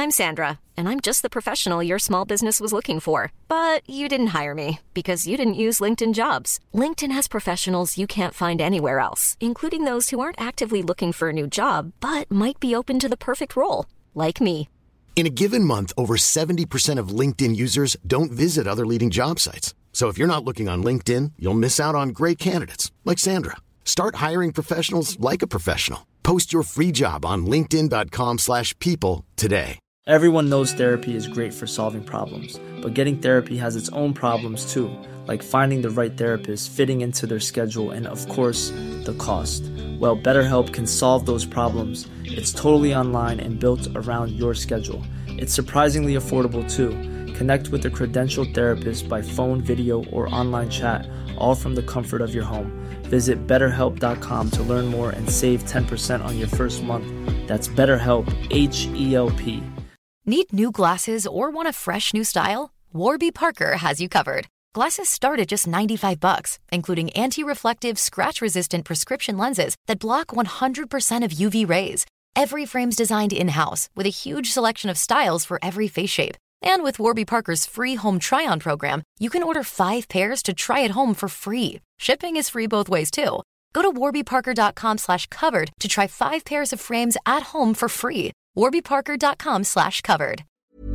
I'm Sandra, and I'm just the professional your small business was looking for. But you didn't hire me because you didn't use LinkedIn Jobs. LinkedIn has professionals you can't find anywhere else, including those who aren't actively looking for a new job, but might be open to the perfect role, like me. In a given month, over 70% of LinkedIn users don't visit other leading job sites. So if you're not looking on LinkedIn, you'll miss out on great candidates like Sandra. Start hiring professionals like a professional. Post your free job on linkedin.com/people today. Everyone knows therapy is great for solving problems, but getting therapy has its own problems too, like finding the right therapist, fitting into their schedule, and of course, the cost. Well, BetterHelp can solve those problems. It's totally online and built around your schedule. It's surprisingly affordable too. Connect with a credentialed therapist by phone, video, or online chat, all from the comfort of your home. Visit BetterHelp.com to learn more and save 10% on your first month. That's BetterHelp, H-E-L-P. Need new glasses or want a fresh new style? Warby Parker has you covered. Glasses start at just $95, including anti-reflective, scratch-resistant prescription lenses that block 100% of UV rays. Every frame's designed in-house with a huge selection of styles for every face shape. And with Warby Parker's free home try-on program, you can order 5 pairs to try at home for free. Shipping is free both ways, too. Go to warbyparker.com/covered to try 5 pairs of frames at home for free. warbyparker.com/covered.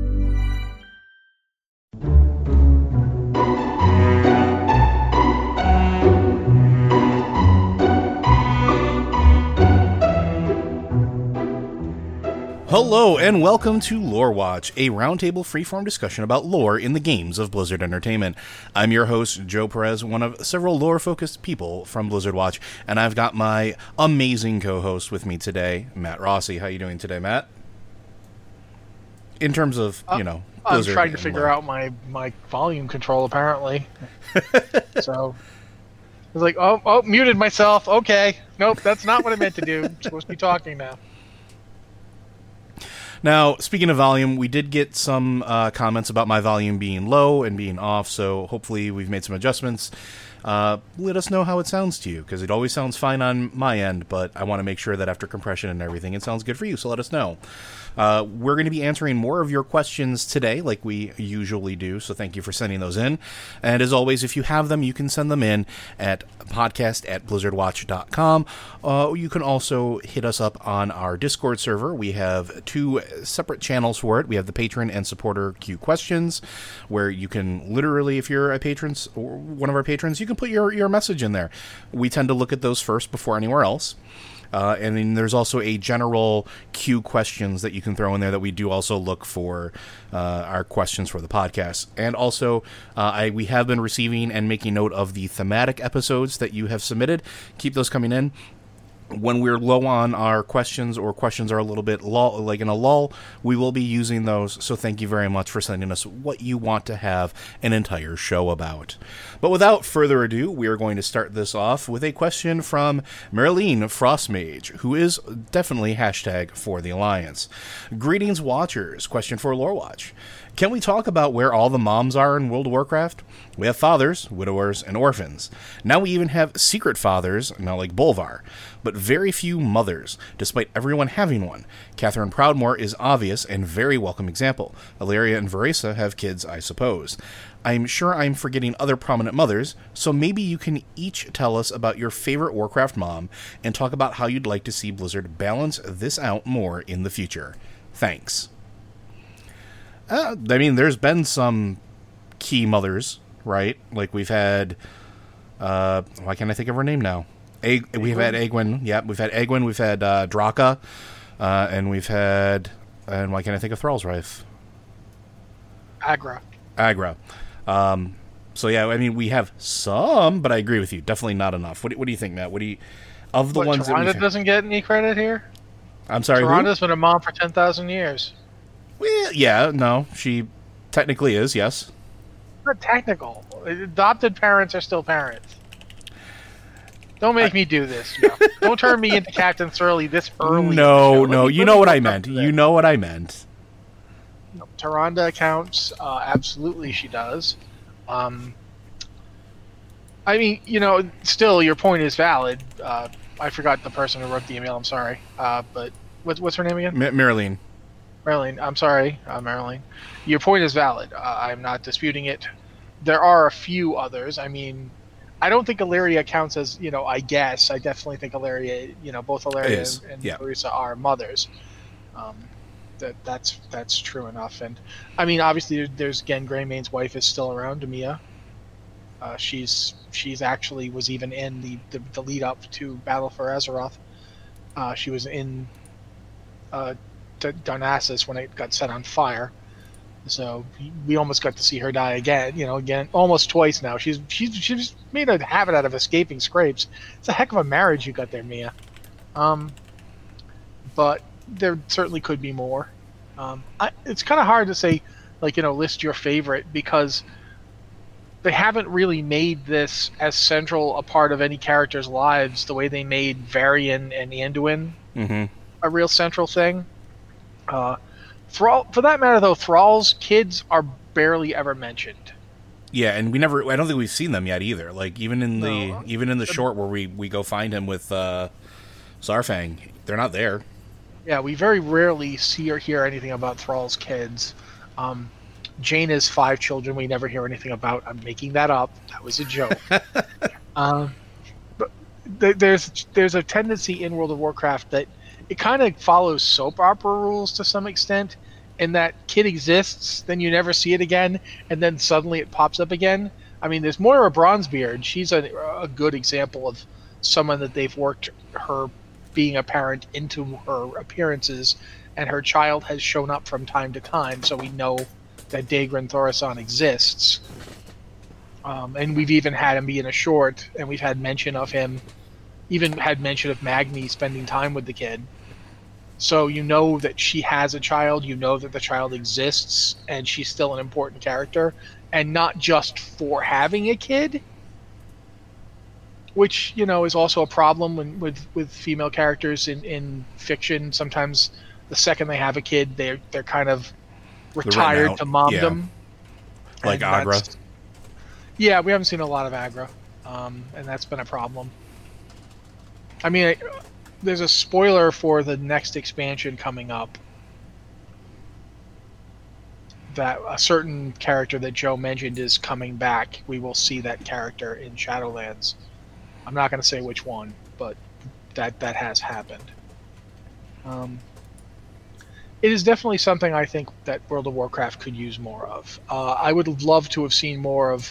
Hello and welcome to Lore Watch, a roundtable freeform discussion about lore in the games of Blizzard Entertainment. I'm your host, Joe Perez, one of several lore-focused people from Blizzard Watch, and I've got my amazing co-host with me today, Matt Rossi. How you doing today, Matt? In terms of, Blizzard. I'm trying to figure out my volume control, apparently. So, I was like, oh, muted myself. Okay. Nope, that's not what I meant to do. I'm supposed to be talking now. Now, speaking of volume, we did get some comments about my volume being low and being off, so hopefully we've made some adjustments. Let us know how it sounds to you, because it always sounds fine on my end, but I want to make sure that after compression and everything, it sounds good for you, so let us know. We're going to be answering more of your questions today, like we usually do, so thank you for sending those in. And as always, if you have them, you can send them in at podcast@blizzardwatch.com. You can also hit us up on our Discord server. We have 2 separate channels for it. We have the patron and supporter Q questions, where you can literally, if you're a patron or one of our patrons, you can put your message in there. We tend to look at those first before anywhere else. And then there's also a general Q questions that you can throw in there that we do also look for our questions for the podcast. And also, we have been receiving and making note of the thematic episodes that you have submitted. Keep those coming in. When we're low on our questions, or questions are a little bit like in a lull, we will be using those. So thank you very much for sending us what you want to have an entire show about. But without further ado, we are going to start this off with a question from Marilyn Frostmage, who is definitely hashtag for the Alliance. Greetings, Watchers. Question for Lore Watch. Can we talk about where all the moms are in World of Warcraft? We have fathers, widowers, and orphans. Now we even have secret fathers, not like Bolvar, but very few mothers, despite everyone having one. Catherine Proudmoore is obvious and very welcome example. Illyria and Veresa have kids, I suppose. I'm sure I'm forgetting other prominent mothers, so maybe you can each tell us about your favorite Warcraft mom and talk about how you'd like to see Blizzard balance this out more in the future. Thanks. There's been some key mothers, right? Like we've had, why can't I think of her name now? We've had Egwene. Yeah, we've had Egwene. We've had Draka, and we've had, and why can't I think of Thrallsrife? Agra. So yeah, we have some, but I agree with you. Definitely not enough. What do you think, Matt? Of the ones Tyrande that doesn't get any credit here? I'm sorry. Tyranda's been a mom for 10,000 years. Well, yeah, no, she technically is, yes. Not technical. Adopted parents are still parents. Don't make me do this. Don't turn me into Captain Surly this early. No, you know what I meant. You know what I meant. Tyrande counts. Absolutely, she does. Still, your point is valid. I forgot the person who wrote the email. I'm sorry. But what's her name again? Marilyn. Marilyn, I'm sorry, Marilyn. Your point is valid. I'm not disputing it. There are a few others. I mean, I don't think Illyria counts as, I guess. I definitely think Illyria, both Illyria and Clarissa are mothers. That's true enough. And, I mean, obviously there's, again, Greymane's wife is still around, Mia. She's actually was even in the lead up to Battle for Azeroth. She was in Darnassus when it got set on fire. So we almost got to see her die again, almost twice now. She's made a habit out of escaping scrapes. It's a heck of a marriage you got there, Mia. But there certainly could be more. It's kind of hard to say, list your favorite, because they haven't really made this as central a part of any character's lives the way they made Varian and Anduin a real central thing. For that matter, though, Thrall's kids are barely ever mentioned. Yeah, and I don't think we've seen them yet either. Like, even in the short where we go find him with Zarfang, they're not there. Yeah, we very rarely see or hear anything about Thrall's kids. Jaina's 5 children we never hear anything about. I'm making that up. That was a joke. But there's a tendency in World of Warcraft that it kind of follows soap opera rules to some extent, in that kid exists, then you never see it again, and then suddenly it pops up again. I mean, there's Moira Bronzebeard. She's a good example of someone that they've worked her being a parent into her appearances, and her child has shown up from time to time, so we know that Daegran Thorasan exists. And we've even had him be in a short, and we've had mention of him, even had mention of Magni spending time with the kid. So you know that she has a child, you know that the child exists, and she's still an important character, and not just for having a kid, which, is also a problem with female characters in fiction. Sometimes the second they have a kid, they're kind of retired to momdom. Yeah. Like Agra. Yeah, we haven't seen a lot of Agra, and that's been a problem. I mean, there's a spoiler for the next expansion coming up, that a certain character that Joe mentioned is coming back. We will see that character in Shadowlands. I'm not going to say which one, but that has happened. It is definitely something I think that World of Warcraft could use more of. I would love to have seen more of,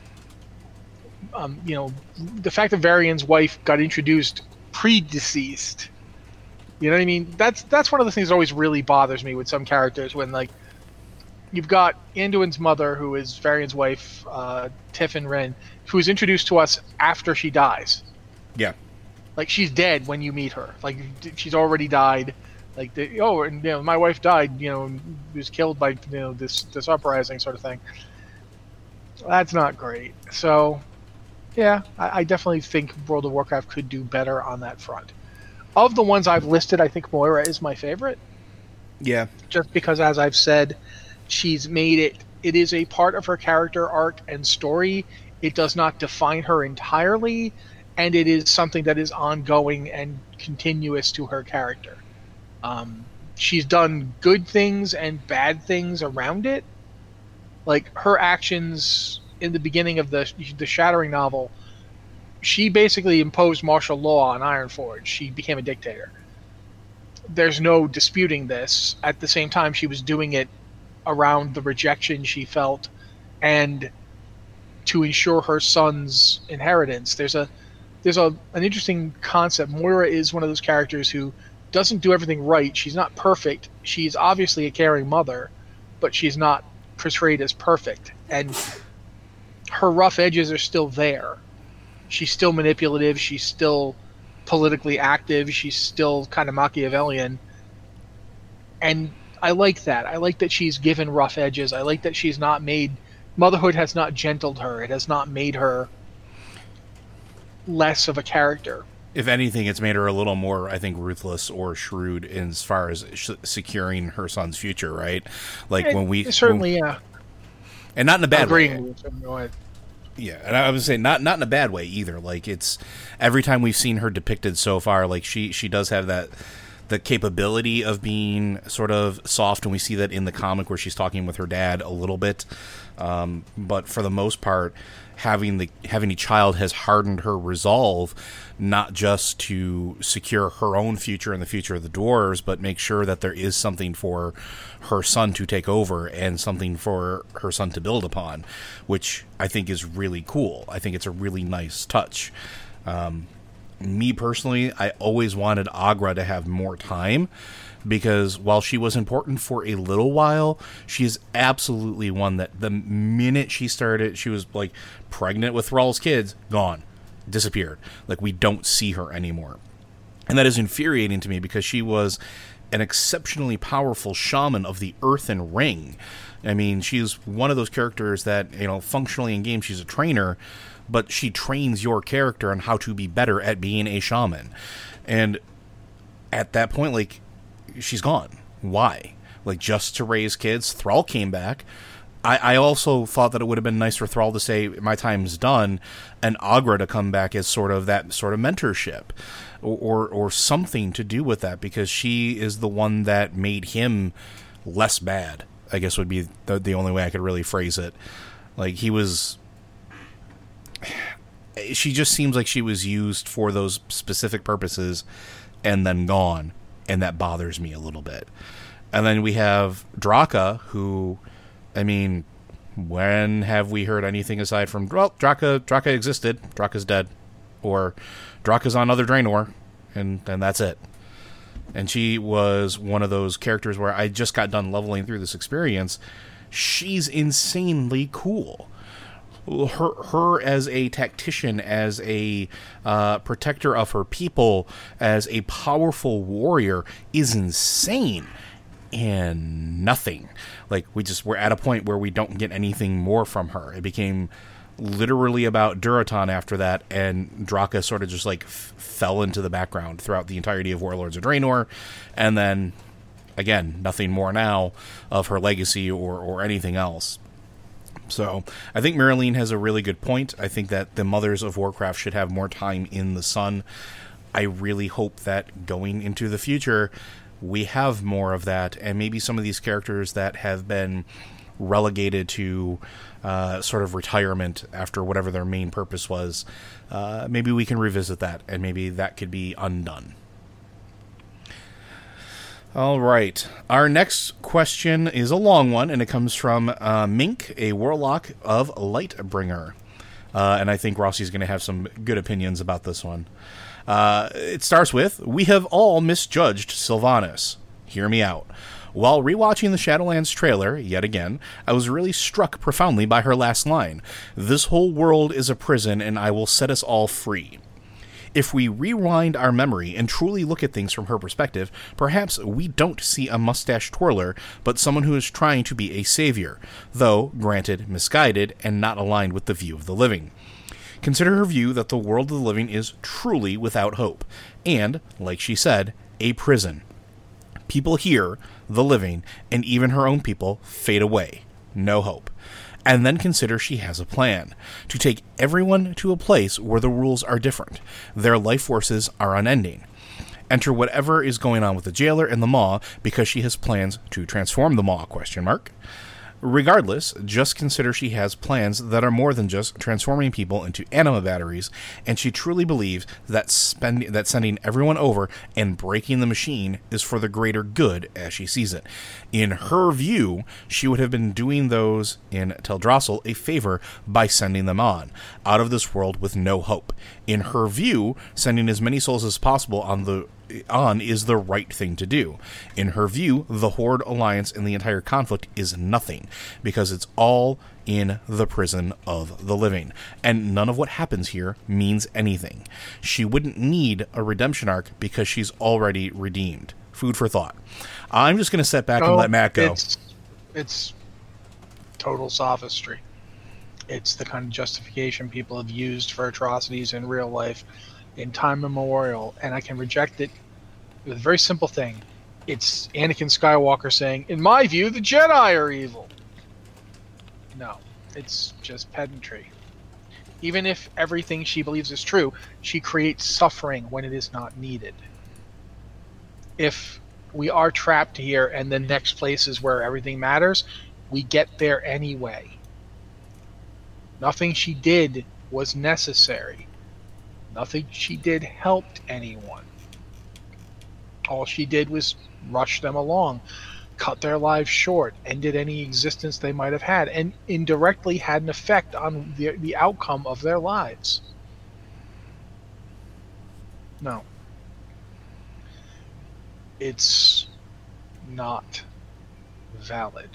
the fact that Varian's wife got introduced pre-deceased. You know what I mean? That's one of the things that always really bothers me with some characters, when, you've got Anduin's mother, who is Varian's wife, Tiffin Wrynn, who is introduced to us after she dies. Yeah. She's dead when you meet her. She's already died. My wife died, was killed by, this uprising sort of thing. That's not great. So, yeah, I definitely think World of Warcraft could do better on that front. Of the ones I've listed, I think Moira is my favorite. Yeah. Just because, as I've said, she's made it is a part of her character arc and story. It does not define her entirely, and it is something that is ongoing and continuous to her character. She's done good things and bad things around it. Her actions in the beginning of the Shattering novel, she basically imposed martial law on Ironforge. She became a dictator. There's no disputing this. At the same time, she was doing it around the rejection she felt and to ensure her son's inheritance. There's an interesting concept. Moira is one of those characters who doesn't do everything right. She's not perfect. She's obviously a caring mother, but she's not portrayed as perfect. And her rough edges are still there. She's still manipulative. She's still politically active. She's still kind of Machiavellian. And I like that. I like that she's given rough edges. I like that she's not made... Motherhood has not gentled her. It has not made her less of a character. If anything, it's made her a little more, I think, ruthless or shrewd as far as securing her son's future, right? Yeah. And not in a bad way. Yeah, and I would say not in a bad way either. It's every time we've seen her depicted so far, she does have that the capability of being sort of soft, and we see that in the comic where she's talking with her dad a little bit. But for the most part, having a child has hardened her resolve, not just to secure her own future and the future of the dwarves, but make sure that there is something for her son to take over and something for her son to build upon, which I think is really cool. I think it's a really nice touch. Me personally, I always wanted Agra to have more time, because while she was important for a little while, she is absolutely one that the minute she started, she was like pregnant with Thrall's kids, gone, disappeared. Like, we don't see her anymore. And that is infuriating to me, because she was an exceptionally powerful shaman of the Earthen Ring. I mean, she's one of those characters that, you know, functionally in game, she's a trainer, but she trains your character on how to be better at being a shaman. And at that point, like, she's gone. Why? Like, just to raise kids? Thrall came back. I also thought that it would have been nice for Thrall to say, my time's done, and Agra to come back as sort of that sort of mentorship, or something to do with that, because she is the one that made him less bad, I guess would be the only way I could really phrase it. Like, she just seems like she was used for those specific purposes and then gone, and that bothers me a little bit. And then we have Draka, who, I mean, when have we heard anything aside from, well, Draka existed, Draka's dead, or Draka's on other Draenor, and that's it. And she was one of those characters where I just got done leveling through this experience. She's insanely cool. Her as a tactician, as a protector of her people, as a powerful warrior is insane. And nothing. Like, we're at a point where we don't get anything more from her. It became literally about Durotan after that, and Draka sort of just like fell into the background throughout the entirety of Warlords of Draenor, and then again, nothing more now of her legacy or anything else. So I think Marilyn has a really good point. I think that the Mothers of Warcraft should have more time in the sun. I really hope that going into the future, we have more of that, and maybe some of these characters that have been relegated to sort of retirement after whatever their main purpose was, maybe we can revisit that, and maybe that could be undone. All right. Our next question is a long one, and it comes from Mink, a warlock of Lightbringer. And I think Rossi's going to have some good opinions about this one. It starts with, we have all misjudged Sylvanas. Hear me out. While rewatching the Shadowlands trailer, yet again, I was really struck profoundly by her last line. This whole world is a prison, and I will set us all free. If we rewind our memory and truly look at things from her perspective, perhaps we don't see a mustache twirler, but someone who is trying to be a savior, though, granted, misguided and not aligned with the view of the living. Consider her view that the world of the living is truly without hope, and, like she said, a prison. People here, the living, and even her own people, fade away. No hope. And then consider she has a plan to take everyone to a place where the rules are different. Their life forces are unending. Enter whatever is going on with the jailer and the Maw, because she has plans to transform the Maw, ? Regardless, just consider she has plans that are more than just transforming people into anima batteries, and she truly believes that sending everyone over and breaking the machine is for the greater good as she sees it. In her view, she would have been doing those in Teldrassil a favor by sending them on, out of this world with no hope. In her view, sending as many souls as possible on is the right thing to do. In her view, the Horde alliance and the entire conflict is nothing, because it's all in the prison of the living, and none of what happens here means anything. She wouldn't need a redemption arc because she's already redeemed. Food for thought. I'm just going to sit back and let Matt go. It's total sophistry. It's the kind of justification people have used for atrocities in real life in time immemorial, and I can reject it with a very simple thing. It's Anakin Skywalker saying, in my view, the Jedi are evil. No, it's just pedantry. Even if everything she believes is true, she creates suffering when it is not needed. if we are trapped here and the next place is where everything matters, we get there anyway. Nothing she did was necessary. Nothing she did helped anyone. All she did was rush them along, cut their lives short, ended any existence they might have had, and indirectly had an effect on the outcome of their lives. No. It's not valid.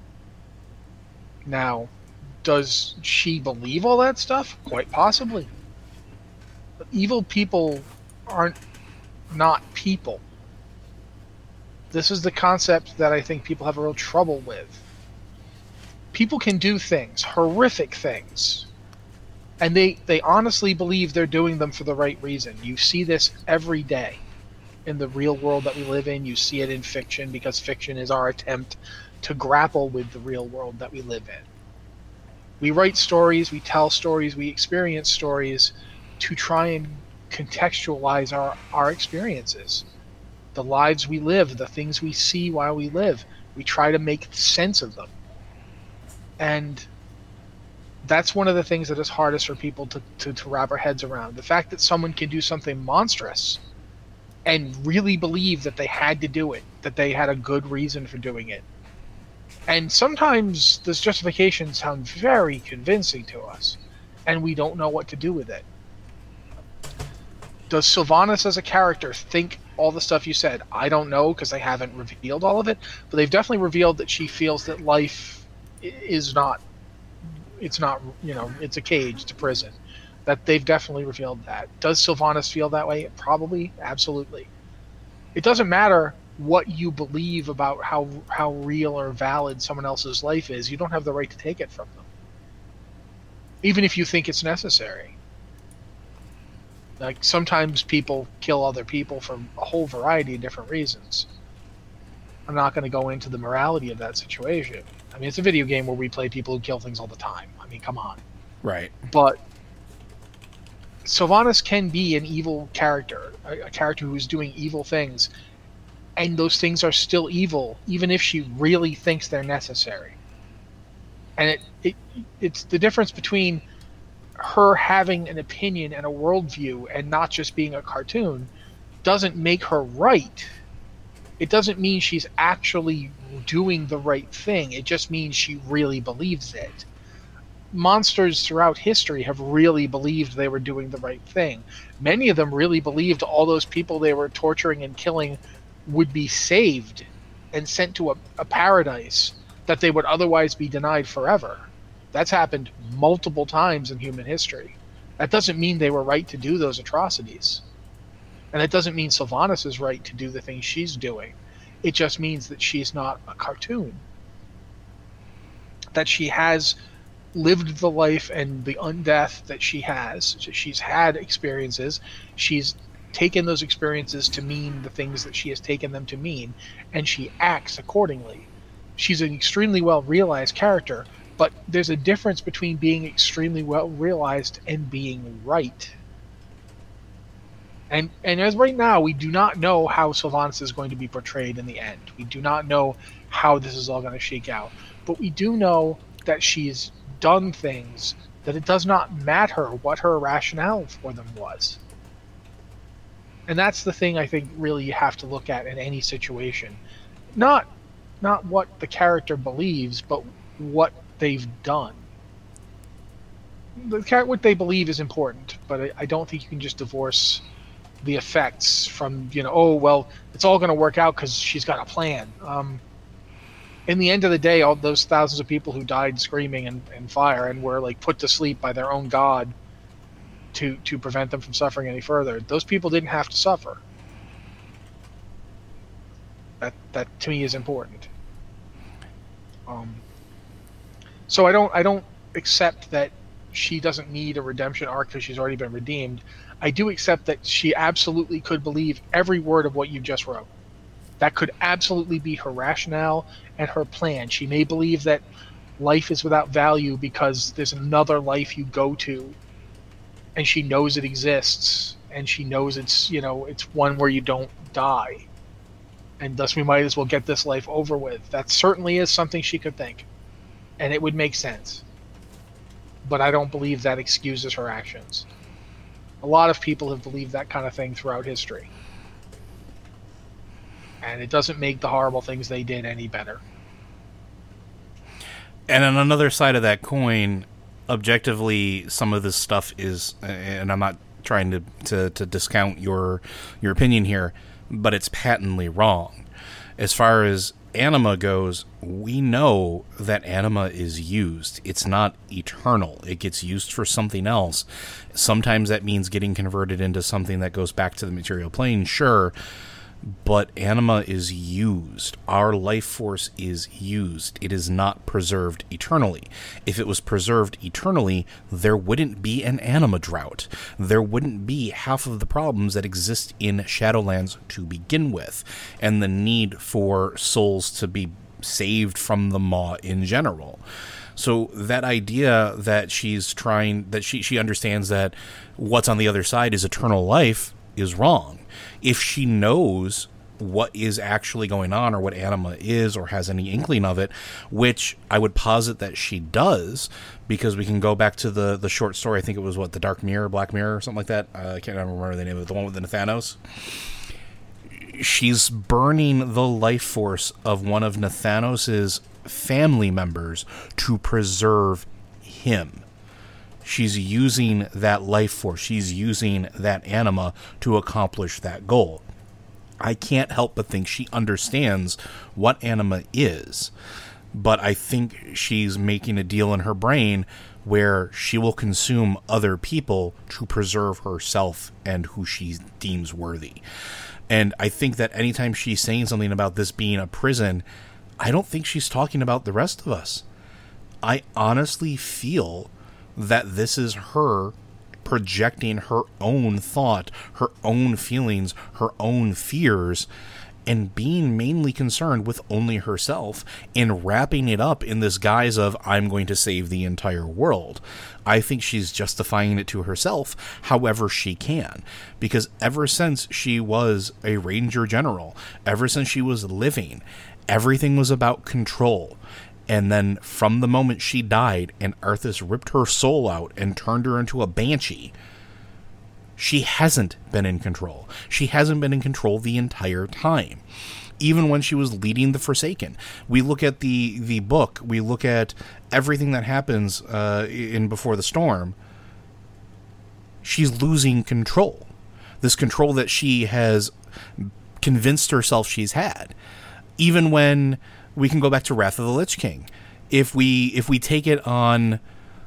Now, does she believe all that stuff? Quite possibly. But evil people aren't not people. This is the concept that I think people have a real trouble with. People can do things, horrific things, and they honestly believe they're doing them for the right reason. You see this every day in the real world that we live in. You see it in fiction, because fiction is our attempt to grapple with the real world that we live in. We write stories, we tell stories, we experience stories to try and contextualize our experiences. The lives we live, the things we see while we live. We try to make sense of them. And that's one of the things that is hardest for people to wrap our heads around. The fact that someone can do something monstrous and really believe that they had to do it, that they had a good reason for doing it. And sometimes this justification sounds very convincing to us, and we don't know what to do with it. Does Sylvanas as a character think all the stuff you said? I don't know, because they haven't revealed all of it, but they've definitely revealed that she feels that life is not, it's a cage, it's a prison. That they've definitely revealed that. Does Sylvanas feel that way? Probably, absolutely. It doesn't matter what you believe about how real or valid someone else's life is. You don't have the right to take it from them, even if you think it's necessary. Like, sometimes people kill other people for a whole variety of different reasons. I'm not going to go into the morality of that situation. I mean, it's a video game where we play people who kill things all the time. I mean, come on. Right. But Sylvanas can be an evil character, a character who is doing evil things, and those things are still evil, even if she really thinks they're necessary. And it's the difference between her having an opinion and a worldview and not just being a cartoon doesn't make her right. It doesn't mean she's actually doing the right thing. It just means she really believes it. Monsters throughout history have really believed they were doing the right thing. Many of them really believed all those people they were torturing and killing would be saved and sent to a paradise that they would otherwise be denied forever. That's happened multiple times in human history. That doesn't mean they were right to do those atrocities. And it doesn't mean Sylvanas is right to do the things she's doing. It just means that she's not a cartoon. That she has lived the life and the undeath that she has. She's had experiences. She's taken those experiences to mean the things that she has taken them to mean, and she acts accordingly. She's an extremely well-realized character, but there's a difference between being extremely well-realized and being right. And as right now, we do not know how Sylvanas is going to be portrayed in the end. We do not know how this is all going to shake out. But we do know that she's done things that it does not matter what her rationale for them was. And that's the thing I think really you have to look at in any situation. Not what the character believes, but what they've done. What they believe is important, but I don't think you can just divorce the effects from, oh, well, it's all going to work out because she's got a plan. In the end of the day, all those thousands of people who died screaming and fire and were like put to sleep by their own god to prevent them from suffering any further, those people didn't have to suffer. That to me is important. So I don't accept that she doesn't need a redemption arc because she's already been redeemed. I do accept that she absolutely could believe every word of what you just wrote. That could absolutely be her rationale and her plan. She may believe that life is without value because there's another life you go to, and she knows it exists, and she knows it's one where you don't die. and thus we might as well get this life over with. That certainly is something she could think, and it would make sense. But I don't believe that excuses her actions. A lot of people have believed that kind of thing throughout history. And it doesn't make the horrible things they did any better. And on another side of that coin, objectively, some of this stuff is, and I'm not trying to discount your opinion here, but it's patently wrong. As far as anima goes, we know that anima is used. It's not eternal. It gets used for something else. Sometimes that means getting converted into something that goes back to the material plane, sure, but anima is used. Our life force is used. It is not preserved eternally. If it was preserved eternally, there wouldn't be an anima drought. There wouldn't be half of the problems that exist in Shadowlands to begin with, and the need for souls to be saved from the maw in general. So that idea that she's trying, that she understands that what's on the other side is eternal life is wrong. If she knows what is actually going on, or what anima is, or has any inkling of it, which I would posit that she does, because we can go back to the short story. I think it was the Dark Mirror, Black Mirror, or something like that. I can't remember the name of it, the one with the Nathanos. She's burning the life force of one of Nathanos's family members to preserve him. She's using that life force. She's using that anima to accomplish that goal. I can't help but think she understands what anima is, but I think she's making a deal in her brain where she will consume other people to preserve herself and who she deems worthy. And I think that anytime she's saying something about this being a prison, I don't think she's talking about the rest of us. I honestly feel that this is her projecting her own thought, her own feelings, her own fears, and being mainly concerned with only herself, and wrapping it up in this guise of, I'm going to save the entire world. I think she's justifying it to herself however she can, because ever since she was a Ranger General, ever since she was living, everything was about control. And then from the moment she died and Arthas ripped her soul out and turned her into a banshee, she hasn't been in control. She hasn't been in control the entire time. Even when she was leading the Forsaken. We look at the book, we look at everything that happens in Before the Storm. She's losing control. This control that she has convinced herself she's had. Even when we can go back to Wrath of the Lich King. If we take it on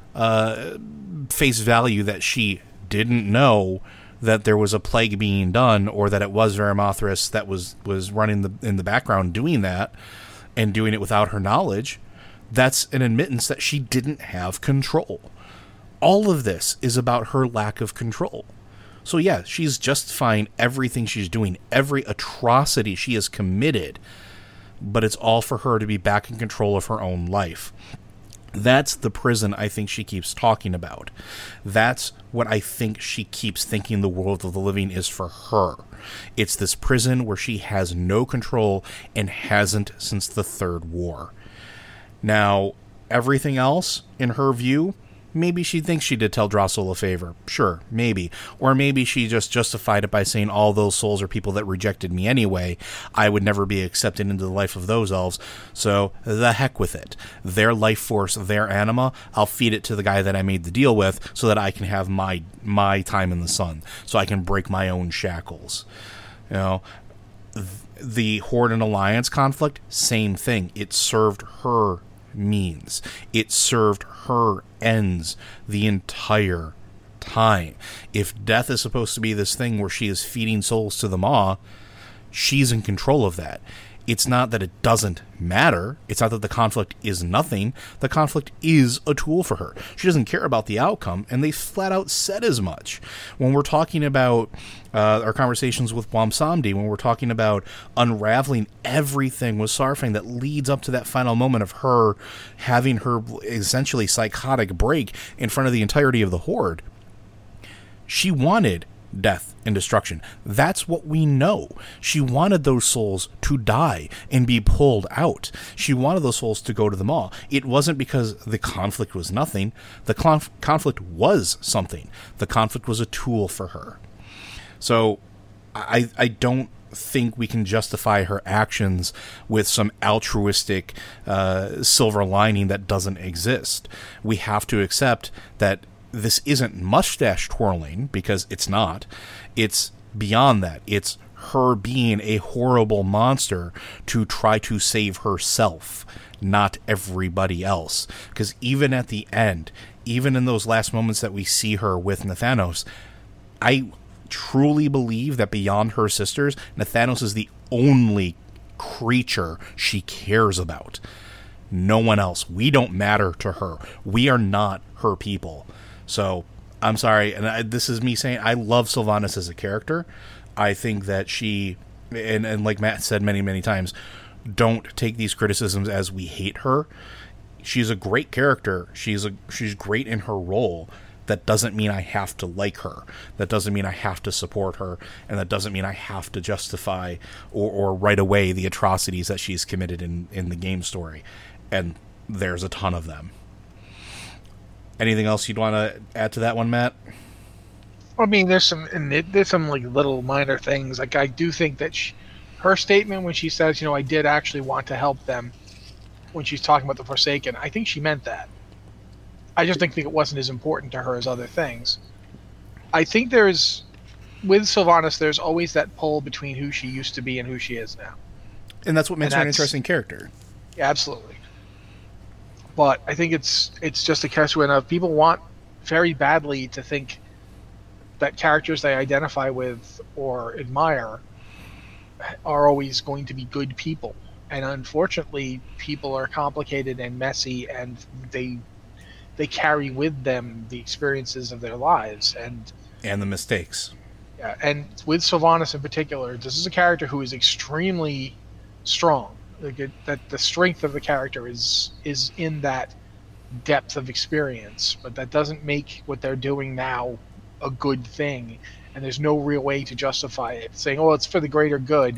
face value that she didn't know that there was a plague being done, or that it was Varimathras that was running in the background doing that, and doing it without her knowledge, that's an admittance that she didn't have control. All of this is about her lack of control. So yeah, she's justifying everything she's doing, every atrocity she has committed, but it's all for her to be back in control of her own life. That's the prison I think she keeps talking about. That's what I think she keeps thinking the world of the living is for her. It's this prison where she has no control and hasn't since the Third War. Now, everything else, in her view, maybe she thinks she did Teldrassil a favor. Sure, maybe. Or maybe she just justified it by saying all those souls are people that rejected me anyway. I would never be accepted into the life of those elves. So, the heck with it. Their life force, their anima, I'll feed it to the guy that I made the deal with so that I can have my time in the sun. So I can break my own shackles. You know, the Horde and Alliance conflict, same thing. It served her means. It served her ends the entire time. If death is supposed to be this thing where she is feeding souls to the maw, she's in control of that. It's not that it doesn't matter. It's not that the conflict is nothing. The conflict is a tool for her. She doesn't care about the outcome, and they flat out said as much. When we're talking about our conversations with Bwomsamdi, when we're talking about unraveling everything with Saurfang that leads up to that final moment of her having her essentially psychotic break in front of the entirety of the Horde, she wanted death and destruction. That's what we know. She wanted those souls to die and be pulled out. She wanted those souls to go to the Maw. It wasn't because the conflict was nothing. The conflict was something. The conflict was a tool for her. So I don't think we can justify her actions with some altruistic silver lining that doesn't exist. We have to accept that this isn't mustache twirling, because it's not. It's beyond that. It's her being a horrible monster to try to save herself, not everybody else. Because even at the end, even in those last moments that we see her with Nathanos, I truly believe that beyond her sisters, Nathanos is the only creature she cares about. No one else. We don't matter to her. We are not her people. So, I'm sorry, and this is me saying, I love Sylvanas as a character. I think that she, and like Matt said many, many times, don't take these criticisms as we hate her. She's a great character. She's great in her role. That doesn't mean I have to like her. That doesn't mean I have to support her. And that doesn't mean I have to justify or write away the atrocities that she's committed in the game story. And there's a ton of them. Anything else you'd want to add to that one, Matt? I mean, there's some like little minor things. Like, I do think that her statement when she says, I did actually want to help them, when she's talking about the Forsaken, I think she meant that. I just think it wasn't as important to her as other things. I think with Sylvanas, there's always that pull between who she used to be and who she is now. And that's what makes her an interesting character. Yeah, absolutely. But I think it's just a catch-when of people want very badly to think that characters they identify with or admire are always going to be good people. And unfortunately, people are complicated and messy, and they carry with them the experiences of their lives and the mistakes. Yeah, and with Sylvanas in particular, this is a character who is extremely strong. That the strength of the character is in that depth of experience, but that doesn't make what they're doing now a good thing, and there's no real way to justify it. Saying, "Oh, it's for the greater good."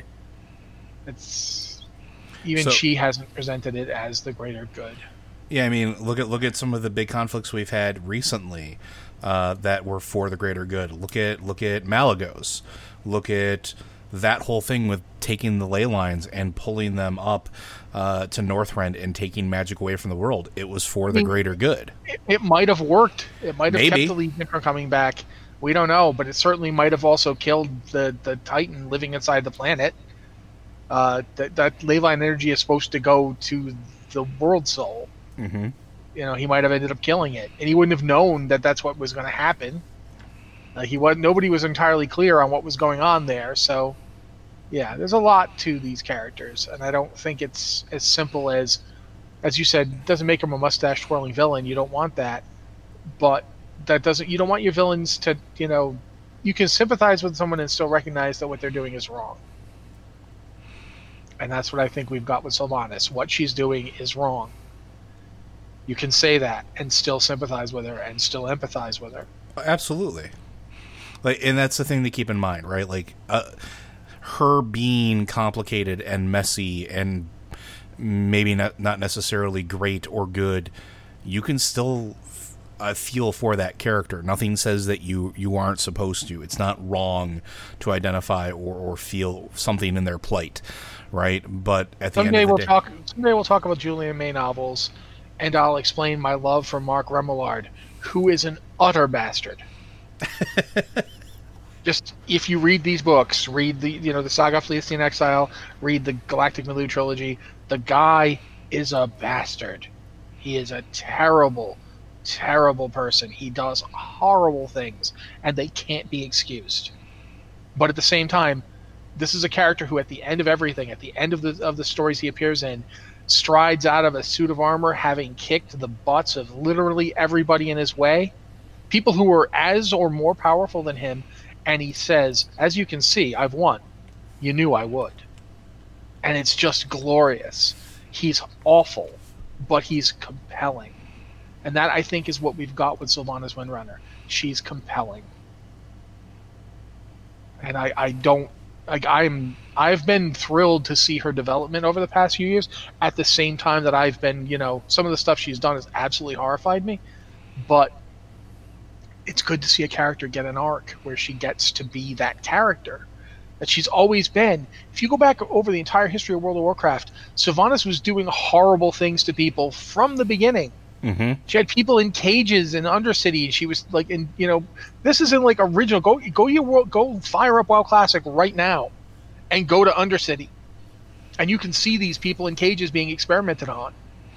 She hasn't presented it as the greater good. Yeah, I mean, look at some of the big conflicts we've had recently that were for the greater good. Look at Malagos. Look at that whole thing with taking the ley lines and pulling them up to Northrend and taking magic away from the world. It was for the greater good. It might have worked. It might have kept the Legion from coming back. We don't know, but it certainly might have also killed the Titan living inside the planet. That ley line energy is supposed to go to the World Soul. Mm-hmm. He might have ended up killing it, and he wouldn't have known that that's what was going to happen. Nobody was entirely clear on what was going on there. So, yeah, there's a lot to these characters, and I don't think it's as simple as you said. It doesn't make him a mustache twirling villain. You don't want that, but that doesn't. You don't want your villains to. You can sympathize with someone and still recognize that what they're doing is wrong. And that's what I think we've got with Sylvanas. What she's doing is wrong. You can say that and still sympathize with her and still empathize with her. Absolutely. And that's the thing to keep in mind, right? Her being complicated and messy and maybe not necessarily great or good, you can still feel for that character. Nothing says that you aren't supposed to. It's not wrong to identify or feel something in their plight, right? But at the end of the day... Someday we'll talk about Julian May novels, and I'll explain my love for Mark Remillard, who is an utter bastard. Just, if you read these books, read the Saga of Fleetstein in Exile, read the Galactic Milu trilogy, the guy is a bastard. He is a terrible, terrible person. He does horrible things, and they can't be excused. But at the same time, this is a character who, at the end of everything, at the end of the stories he appears in, strides out of a suit of armor having kicked the butts of literally everybody in his way, people who were as or more powerful than him, and he says, "As you can see, I've won. You knew I would." And it's just glorious. He's awful, but he's compelling. And that, I think, is what we've got with Sylvanas Windrunner. She's compelling. and I don't like I've been thrilled to see her development over the past few years. At the same time that I've been, some of the stuff she's done has absolutely horrified me, but it's good to see a character get an arc where she gets to be that character that she's always been. If you go back over the entire history of World of Warcraft, Sylvanas was doing horrible things to people from the beginning. Mm-hmm. She had people in cages in Undercity, and she was like, this isn't like original. Go fire up WoW Classic right now, and go to Undercity, and you can see these people in cages being experimented on.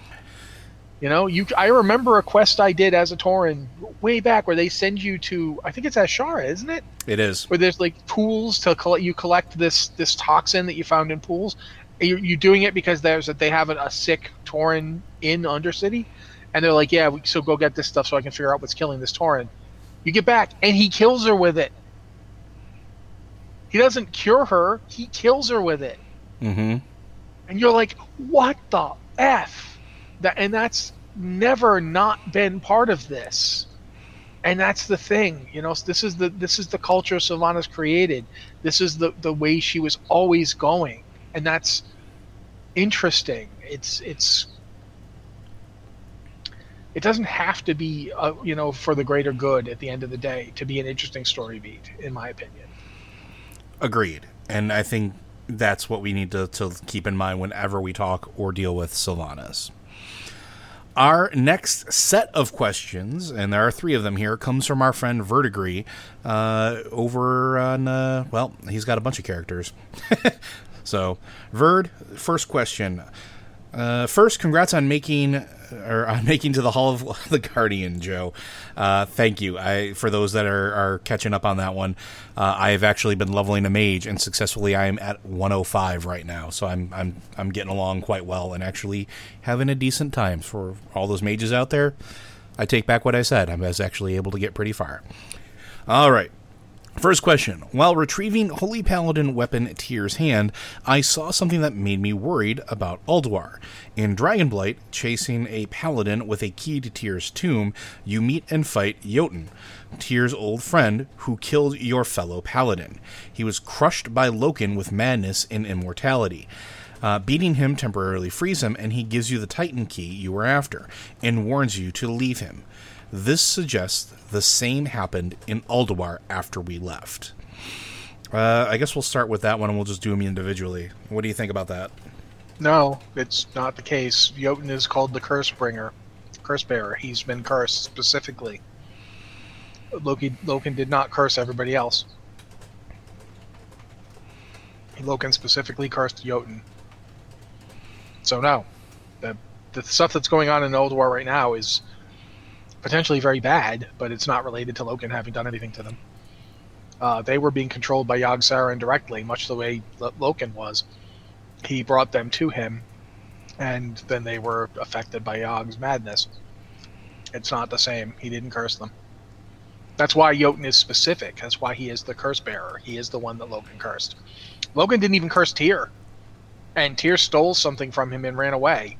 I remember a quest I did as a Tauren way back where they send you to, I think it's Azshara, isn't it? It is. Where there's like pools to collect this toxin that you found in pools. You're doing it because they have a sick Tauren in Undercity, and they're like, yeah, so go get this stuff so I can figure out what's killing this Tauren. You get back, and he kills her with it. He doesn't cure her; he kills her with it. Mm-hmm. And you're like, what the F? That's never not been part of this, and that's the thing. This is the culture Sylvanas created. This is the way she was always going, and that's interesting. It doesn't have to be for the greater good at the end of the day to be an interesting story beat, in my opinion. Agreed, and I think that's what we need to keep in mind whenever we talk or deal with Sylvanas. Our next set of questions, and there are 3 of them here, comes from our friend Verdigree over on, he's got a bunch of characters. So, Verd, first question. First, congrats on making to the Hall of the Guardian, Joe. Thank you. For those that are catching up on that one, I have actually been leveling a mage, and successfully I am at 105 right now. So I'm getting along quite well and actually having a decent time. For all those mages out there, I take back what I said. I was actually able to get pretty far. All right. First question. While retrieving Holy Paladin weapon Tyr's hand, I saw something that made me worried about Ulduar. In Dragonblight, chasing a paladin with a key to Tyr's tomb, you meet and fight Jotun, Tyr's old friend who killed your fellow paladin. He was crushed by Loken with madness and immortality. Beating him temporarily frees him, and he gives you the Titan key you were after, and warns you to leave him. This suggests the same happened in Ulduar after we left. I guess we'll start with that one, and we'll just do them individually. What do you think about that? No, it's not the case. Jotun is called the Curse Bearer. He's been cursed specifically. Loken did not curse everybody else. Loken specifically cursed Jotun. So no, the stuff that's going on in Ulduar right now is potentially very bad, but it's not related to Loken having done anything to them. They were being controlled by Yogg-Saron directly, much the way Loken was. He brought them to him, and then they were affected by Yogg's madness. It's not the same. He didn't curse them. That's why Jotun is specific. That's why he is the curse bearer. He is the one that Loken cursed. Loken didn't even curse Tyr, and Tyr stole something from him and ran away.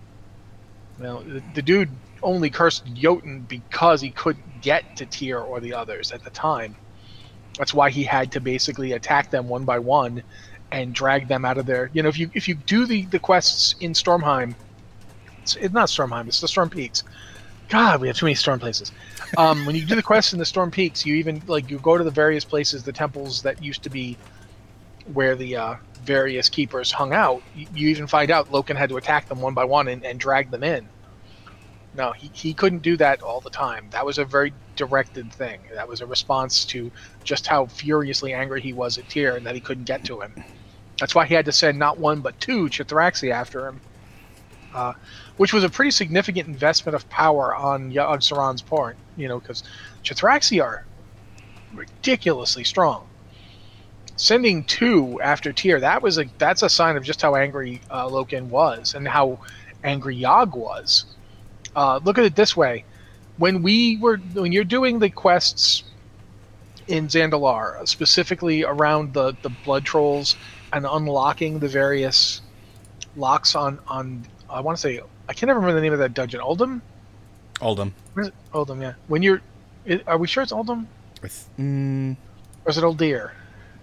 The dude only cursed Jotun because he couldn't get to Tyr or the others at the time. That's why he had to basically attack them one by one and drag them out of there. If you do the quests in Stormheim, it's not Stormheim, it's the Storm Peaks. God, we have too many storm places. When you do the quests in the Storm Peaks, you even you go to the various places, the temples that used to be where the various keepers hung out. You even find out Loken had to attack them one by one and drag them in. No, he couldn't do that all the time. That was a very directed thing. That was a response to just how furiously angry he was at Tyr and that he couldn't get to him. That's why he had to send not 1 but 2 Chithraxi after him, which was a pretty significant investment of power on Yogg-Saron's part. Because Chithraxi are ridiculously strong. Sending 2 after Tyr, that's a sign of just how angry Loken was and how angry Yogg was. Look at it this way: when you're doing the quests in Zandalar, specifically around the blood trolls and unlocking the various locks on I want to say, I can't remember the name of that dungeon. Uldum. Where is it? Uldum, yeah. Are we sure it's Uldum? Or is it Uldir?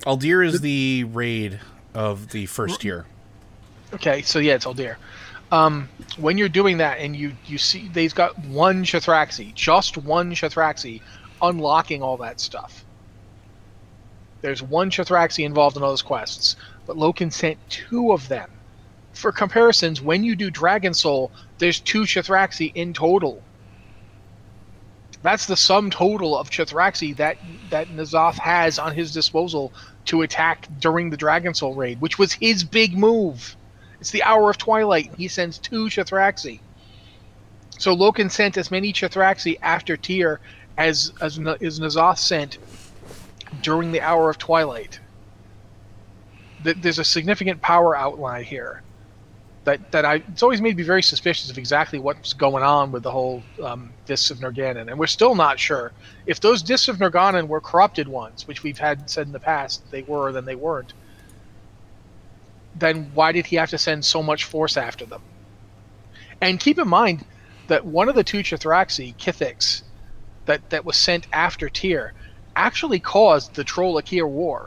Uldir is the raid of the first tier. Okay, so yeah, it's Uldir. When you're doing that and you see they've got one Shithraxi, just one Shithraxi, unlocking all that stuff. There's one Shithraxi involved in all those quests, but Loken sent 2 of them. For comparisons, when you do Dragon Soul, there's 2 Shithraxi in total. That's the sum total of Shithraxi that N'Zoth has on his disposal to attack during the Dragon Soul raid, which was his big move. It's the Hour of Twilight, and he sends 2 Shithraxi. So Loken sent as many Shithraxi after Tyr as N'Zoth sent during the Hour of Twilight. There's a significant power outline here it's always made me very suspicious of exactly what's going on with the whole Discs of Nerganon, and we're still not sure. If those Discs of Nerganon were corrupted ones, which we've had said in the past they were, then they weren't, then why did he have to send so much force after them? And keep in mind that one of the 2 Shithraxi, Kithix, that was sent after Tyr, actually caused the Troll-Akir War.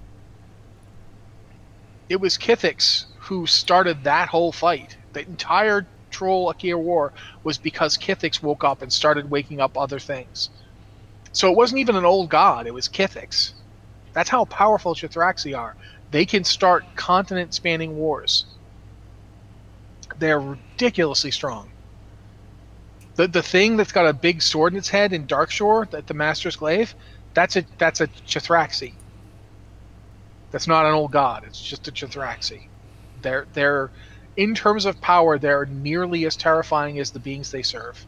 It was Kithix who started that whole fight. The entire Troll-Akir War was because Kithix woke up and started waking up other things. So it wasn't even an old god, it was Kithix. That's how powerful Shithraxi are. They can start continent-spanning wars. They're ridiculously strong. The thing that's got a big sword in its head in Darkshore, the Master's Glaive, that's a Shithraxi. That's not an old god, it's just a Shithraxi. They're in terms of power, they're nearly as terrifying as the beings they serve.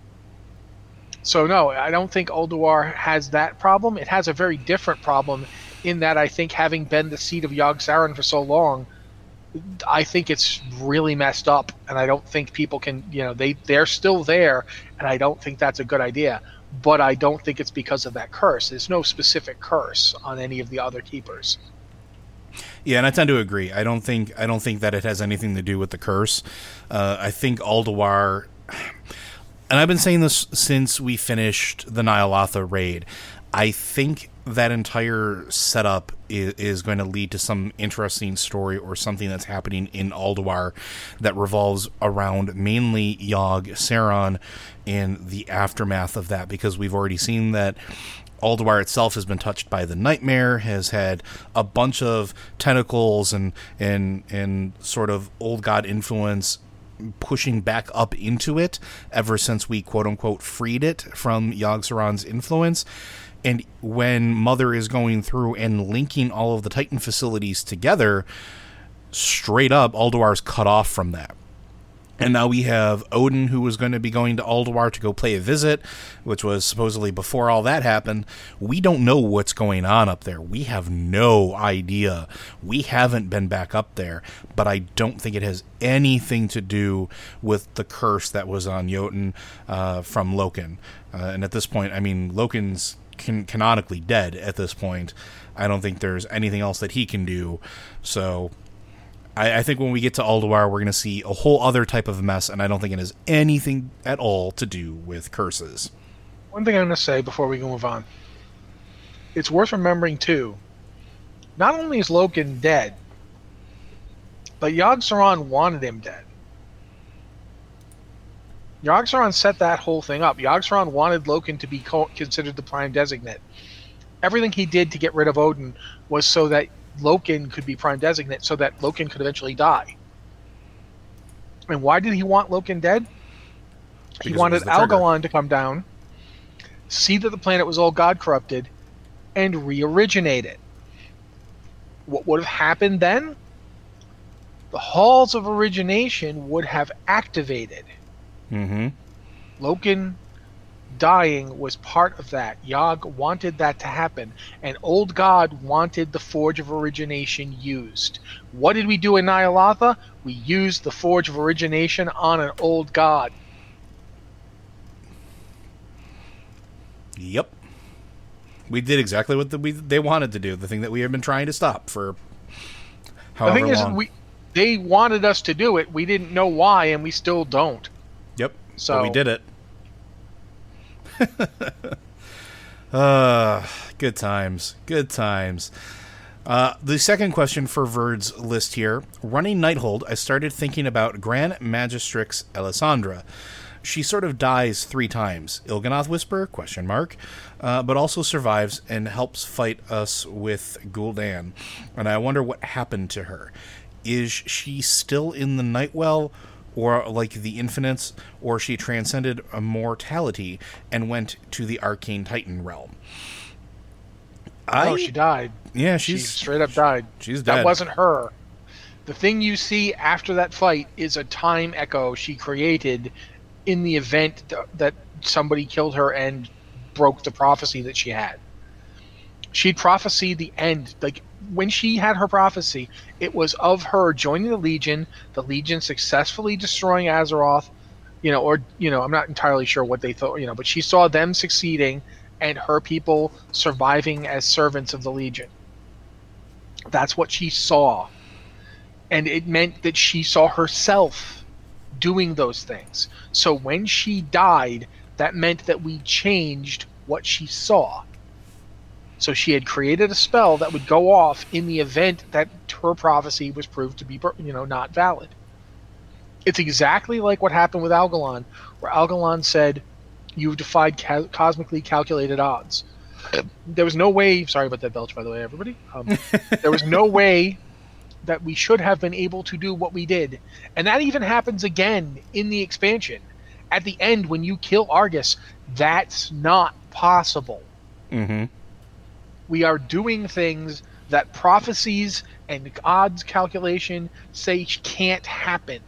So no, I don't think Ulduar has that problem. It has a very different problem in that I think having been the seat of Yogg-Saron for so long, I think it's really messed up, and I don't think people can, they're still there, and I don't think that's a good idea. But I don't think it's because of that curse. There's no specific curse on any of the other keepers. Yeah, and I tend to agree. I don't think that it has anything to do with the curse. I think Ulduar, and I've been saying this since we finished the Ny'alotha raid, I think that entire setup is going to lead to some interesting story or something that's happening in Ulduar that revolves around mainly Yogg-Saron and the aftermath of that, because we've already seen that Ulduar itself has been touched by the Nightmare, has had a bunch of tentacles and sort of old god influence pushing back up into it ever since we quote-unquote freed it from Yogg-Saron's influence. And when Mother is going through and linking all of the Titan facilities together, straight up, Ulduar's cut off from that. And now we have Odin, who was going to be going to Ulduar to go pay a visit, which was supposedly before all that happened. We don't know what's going on up there. We have no idea. We haven't been back up there, but I don't think it has anything to do with the curse that was on Jotun from Loken. And at this point, I mean, Loken's canonically dead at this point. I don't think there's anything else that he can do. So I think when we get to Ulduar, we're going to see a whole other type of mess, and I don't think it has anything at all to do with curses. One thing I'm going to say before we move on. It's worth remembering, too, not only is Loken dead, but Yogg-Saron wanted him dead. Yogg-Saron set that whole thing up. Yogg-Saron wanted Loken to be considered the Prime Designate. Everything he did to get rid of Odin was so that Loken could be Prime Designate, so that Loken could eventually die. And why did he want Loken dead? He wanted Algalon to come down, see that the planet was all god corrupted, and re-originate it. What would have happened then? The Halls of Origination would have activated. Mm-hmm. Loken dying was part of that. Yogg wanted that to happen. And Old God wanted the Forge of Origination used. What did we do in Ny'alotha? We used the Forge of Origination on an Old God. Yep. We did exactly what they wanted to do, the thing that we have been trying to stop for however long. The thing is, they wanted us to do it. We didn't know why, and we still don't. Yep. So but we did it. Good times. Good times. The second question for Verd's list here. Running Nighthold, I started thinking about Grand Magistrix Alessandra. She sort of dies 3 times. Il'gynoth Whisper, ? But also survives and helps fight us with Gul'dan. And I wonder what happened to her. Is she still in the Nightwell, or like the Infinites, or she transcended immortality and went to the Arcane Titan realm? Oh, she died. Yeah, she straight up died. She's dead. That wasn't her. The thing you see after that fight is a time echo she created in the event that somebody killed her and broke the prophecy that she had. She'd prophesied the end. Like, when she had her prophecy, it was of her joining the Legion successfully destroying Azeroth, I'm not entirely sure what they thought, but she saw them succeeding and her people surviving as servants of the Legion. That's what she saw. And it meant that she saw herself doing those things. So when she died, that meant that we changed what she saw. So she had created a spell that would go off in the event that her prophecy was proved to be, not valid. It's exactly like what happened with Algalon, where Algalon said, "You've defied cosmically calculated odds." There was no way, sorry about that belch, by the way, everybody. There was no way that we should have been able to do what we did. And that even happens again in the expansion. At the end, when you kill Argus, that's not possible. Mm-hmm. We are doing things that prophecies and odds calculation say can't happen.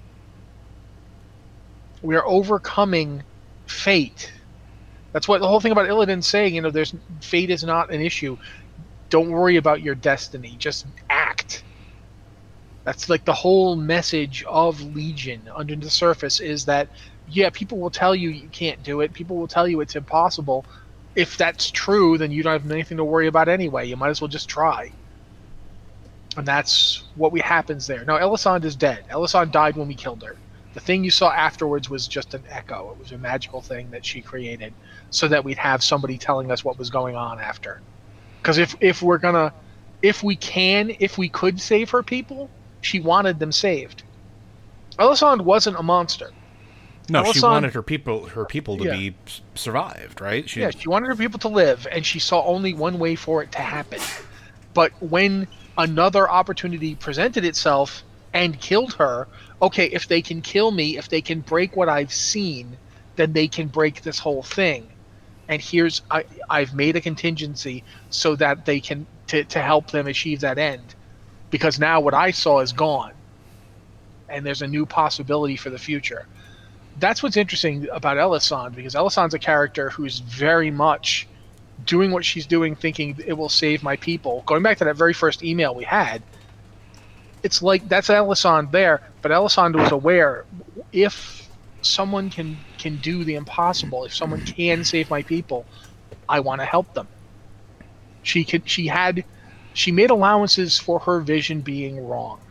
We are overcoming fate. That's what the whole thing about Illidan's saying, fate is not an issue. Don't worry about your destiny. Just act. That's like the whole message of Legion under the surface, is that, yeah, people will tell you you can't do it. People will tell you it's impossible. If that's true, then you don't have anything to worry about anyway. You might as well just try. And that's what happens there. Now, Elisande is dead. Elisande died when we killed her. The thing you saw afterwards was just an echo. It was a magical thing that she created so that we'd have somebody telling us what was going on after. Because if we could save her people, she wanted them saved. Elisande wasn't a monster. No, she wanted her people to be survived, right? She wanted her people to live, and she saw only one way for it to happen. But when another opportunity presented itself and killed her, okay, if they can kill me, if they can break what I've seen, then they can break this whole thing. And I've made a contingency so that they can to help them achieve that end. Because now what I saw is gone, and there's a new possibility for the future. That's what's interesting about Elisande, because Elisande's a character who's very much doing what she's doing, thinking it will save my people. Going back to that very first email we had, it's like that's Elisande there, but Elisande was aware, if someone can do the impossible, if someone can save my people, I want to help them. She made allowances for her vision being wrong.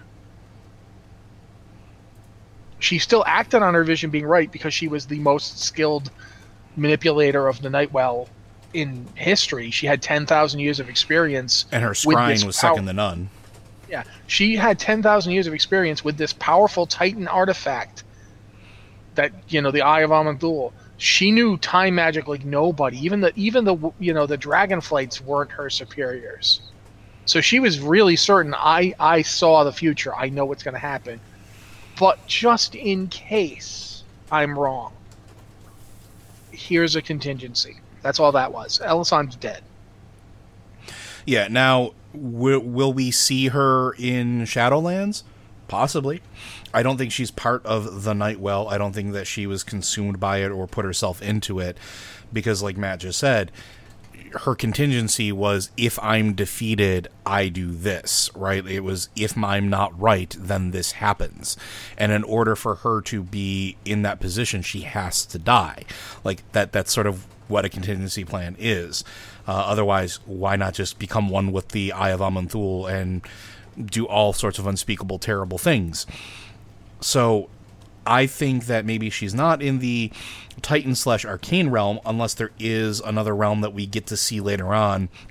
She still acted on her vision being right because she was the most skilled manipulator of the Nightwell in history. She had 10,000 years of experience. And her scrying was second to none. Yeah, she had 10,000 years of experience with this powerful Titan artifact that, the Eye of Aman'Thul. She knew time magic like nobody. Even the Dragonflights weren't her superiors. So she was really certain, I saw the future. I know what's going to happen. But just in case I'm wrong, here's a contingency. That's all that was. Elisande's dead. Yeah, now, will we see her in Shadowlands? Possibly. I don't think she's part of the Nightwell. I don't think that she was consumed by it or put herself into it. Because, like Matt just said, her contingency was, if I'm defeated, I do this, right? It was, if I'm not right, then this happens. And in order for her to be in that position, she has to die. Like, that's sort of what a contingency plan is. Otherwise, why not just become one with the Eye of Aman'Thul and do all sorts of unspeakable, terrible things? So I think that maybe she's not in the Titan/Arcane realm unless there is another realm that we get to see later on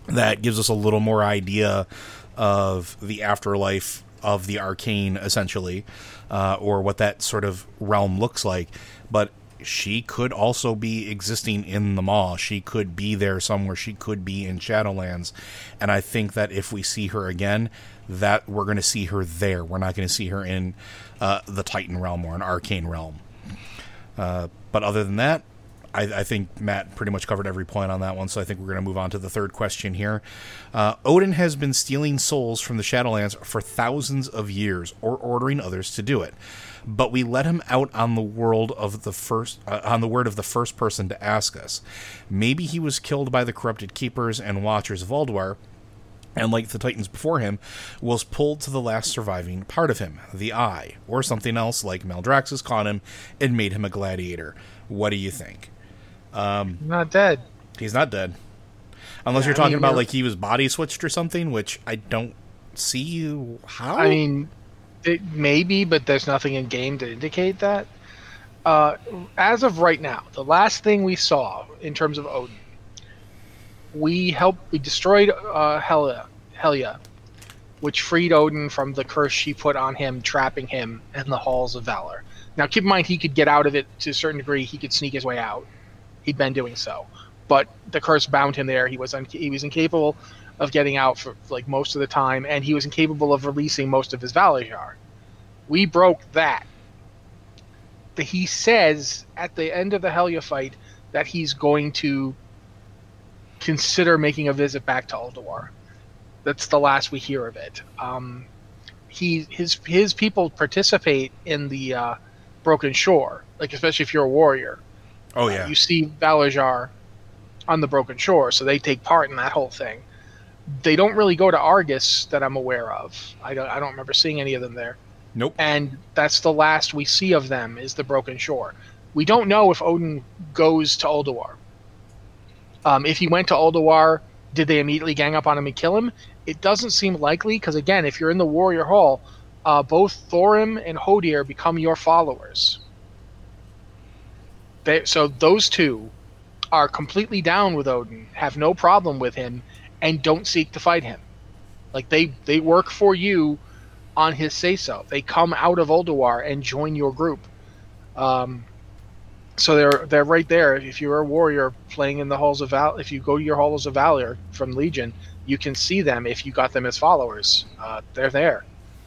that gives us a little more idea of the afterlife of the arcane, essentially, or what that sort of realm looks like. But she could also be existing in the Maw. She could be there somewhere. She could be in Shadowlands. And I think that if we see her again, that we're going to see her there. We're not going to see her in the Titan realm or an arcane realm. But other than that, I think Matt pretty much covered every point on that one, so I think we're going to move on to the third question here. Odin has been stealing souls from the Shadowlands for thousands of years, or ordering others to do it. But we let him out on the word of the first person to ask us. Maybe he was killed by the corrupted keepers and watchers of Ulduar, and like the Titans before him, was pulled to the last surviving part of him, the Eye, or something else like Maldraxxus caught him and made him a gladiator. What do you think? Not dead. He's not dead. Unless you're talking about like he was body switched or something, which I don't see how. I mean, it may be, but there's nothing in game to indicate that. As of right now, the last thing we saw in terms of Odin, we destroyed Helya, which freed Odin from the curse she put on him, trapping him in the Halls of Valor. Now, keep in mind, he could get out of it to a certain degree. He could sneak his way out. He'd been doing so, but the curse bound him there. He was incapable of getting out for like most of the time, and he was incapable of releasing most of his Valarjar. We broke that. He says at the end of the Helya fight that he's going to consider making a visit back to Ulduar. That's the last we hear of it. His people participate in the Broken Shore, like especially if you're a warrior. Oh yeah, you see Valarjar on the Broken Shore, so they take part in that whole thing. They don't really go to Argus that I'm aware of. I don't remember seeing any of them there. Nope. And that's the last we see of them is the Broken Shore. We don't know if Odin goes to Ulduar. If he went to Ulduar, did they immediately gang up on him and kill him? It doesn't seem likely, because again, if you're in the Warrior Hall, both Thorim and Hodir become your followers. So those two are completely down with Odin, have no problem with him, and don't seek to fight him. Like they work for you on his say-so. They come out of Ulduar and join your group. So they're right there. If you're a warrior playing in the halls of Valor, if you go to your halls of Valor from Legion, you can see them if you got them as followers. They're there.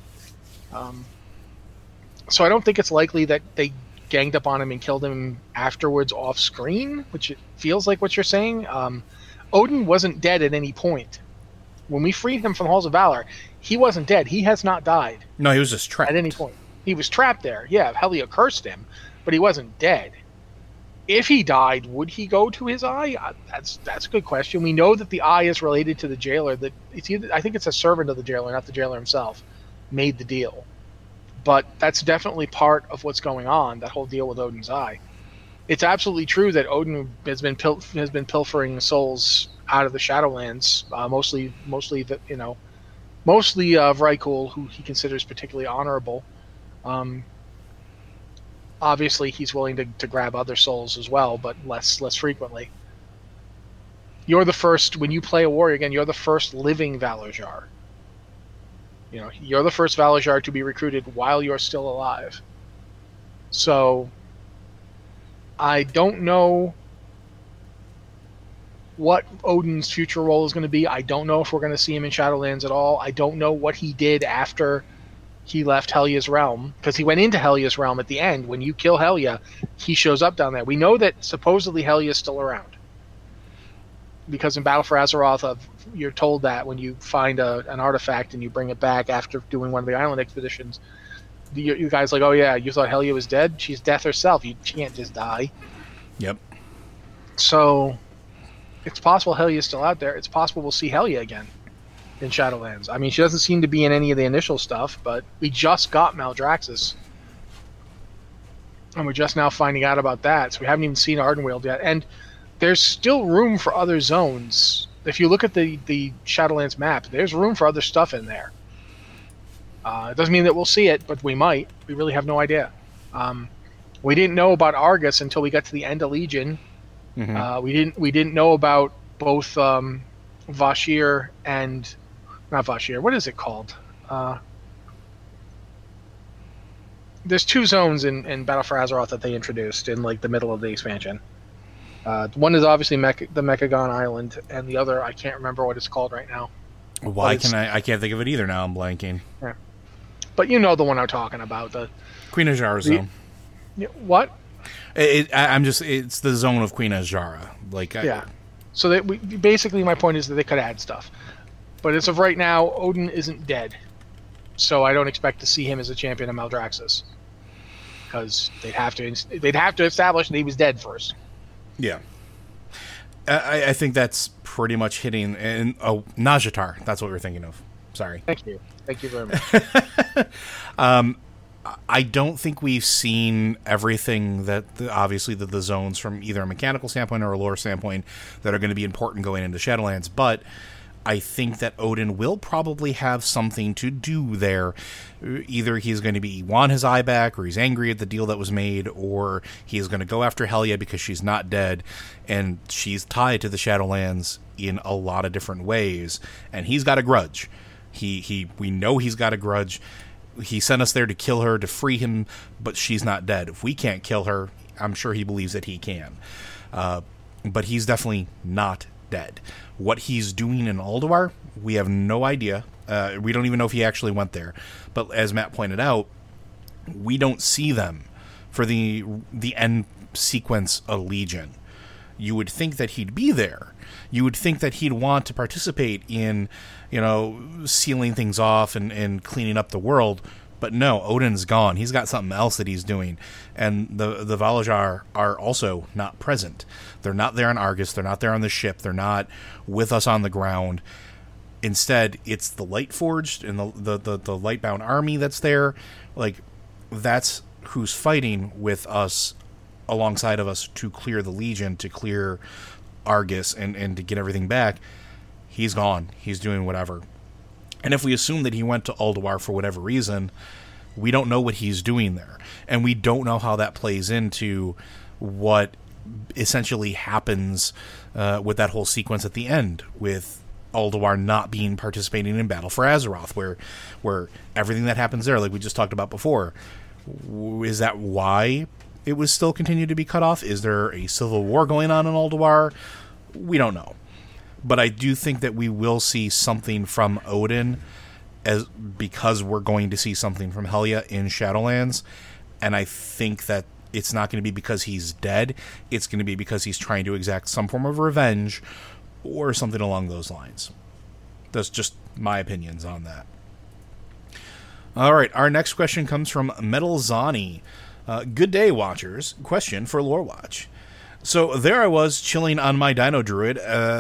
So I don't think it's likely that they ganged up on him and killed him afterwards off screen, which it feels like what you're saying. Odin wasn't dead at any point. When we freed him from the halls of Valor, he wasn't dead. He has not died. No, he was just trapped. At any point. He was trapped there. Yeah, Helya cursed him, but he wasn't dead. If he died, would he go to his eye? That's a good question. We know that the eye is related to the jailer. That I think it's a servant of the jailer, not the jailer himself, made the deal. But that's definitely part of what's going on. That whole deal with Odin's eye. It's absolutely true that Odin has been pilfering souls out of the Shadowlands, mostly Vrykul, who he considers particularly honorable. Obviously, he's willing to grab other souls as well, but less frequently. You're the first, when you play a warrior again, you're the first living Valarjar. You're the first Valarjar to be recruited while you're still alive. So, I don't know what Odin's future role is going to be. I don't know if we're going to see him in Shadowlands at all. I don't know what he did after he left Helya's realm, because he went into Helya's realm at the end. When you kill Helya, he shows up down there. We know that supposedly Helya is still around, because in Battle for Azeroth, you're told that when you find an artifact and you bring it back after doing one of the island expeditions, you guys like, oh yeah, you thought Helya was dead? She's death herself. She can't just die. Yep. So it's possible Helya's still out there. It's possible we'll see Helya again in Shadowlands. I mean, she doesn't seem to be in any of the initial stuff, but we just got Maldraxxus. And we're just now finding out about that, so we haven't even seen Ardenweald yet. And there's still room for other zones. If you look at the Shadowlands map, there's room for other stuff in there. It doesn't mean that we'll see it, but we might. We really have no idea. We didn't know about Argus until we got to the end of Legion. Mm-hmm. We didn't know about both Vashir and not Vashir. What is it called? There's 2 zones in Battle for Azeroth that they introduced in like the middle of the expansion. One is obviously the Mechagon Island, and the other I can't remember what it's called right now. I can't think of it either now. I'm blanking. Yeah. But you know the one I'm talking about, the Queen Azshara zone. What? It's the zone of Queen Azshara. Yeah. So basically my point is that they could add stuff. But as of right now, Odin isn't dead. So I don't expect to see him as a champion of Maldraxxus. Because they'd have to establish that he was dead first. Yeah. I think that's pretty much hitting... Nazjatar. That's what we're thinking of. Sorry. Thank you. Thank you very much. I don't think we've seen everything that, obviously, the zones from either a mechanical standpoint or a lore standpoint that are going to be important going into Shadowlands, but I think that Odin will probably have something to do there. Either he's going to want his eye back, or he's angry at the deal that was made, or he's going to go after Helya because she's not dead, and she's tied to the Shadowlands in a lot of different ways, and he's got a grudge. We know he's got a grudge. He sent us there to kill her, to free him, but she's not dead. If we can't kill her, I'm sure he believes that he can. But he's definitely not dead. What he's doing in Ulduar, we have no idea. We don't even know if he actually went there. But as Matt pointed out, we don't see them for the end sequence of Legion. You would think that he'd be there. You would think that he'd want to participate in, sealing things off and cleaning up the world. But no, Odin's gone. He's got something else that he's doing. And the Valajar are also not present. They're not there on Argus. They're not there on the ship. They're not with us on the ground. Instead, it's the Lightforged and the Lightbound army that's there. That's who's fighting with us, alongside of us, to clear the Legion, to clear Argus, and to get everything back. He's gone. He's doing whatever. And if we assume that he went to Ulduar for whatever reason, we don't know what he's doing there. And we don't know how that plays into what essentially happens with that whole sequence at the end, with Ulduar not participating in Battle for Azeroth, where everything that happens there, like we just talked about before, is that why it was still continued to be cut off? Is there a civil war going on in Ulduar? We don't know. But I do think that we will see something from Odin, because we're going to see something from Helya in Shadowlands. And I think that it's not going to be because he's dead. It's going to be because he's trying to exact some form of revenge or something along those lines. That's just my opinions on that. All right, our next question comes from Metal Zani. Good day, Watchers. Question for Lore Watch. So there I was, chilling on my Dino Druid,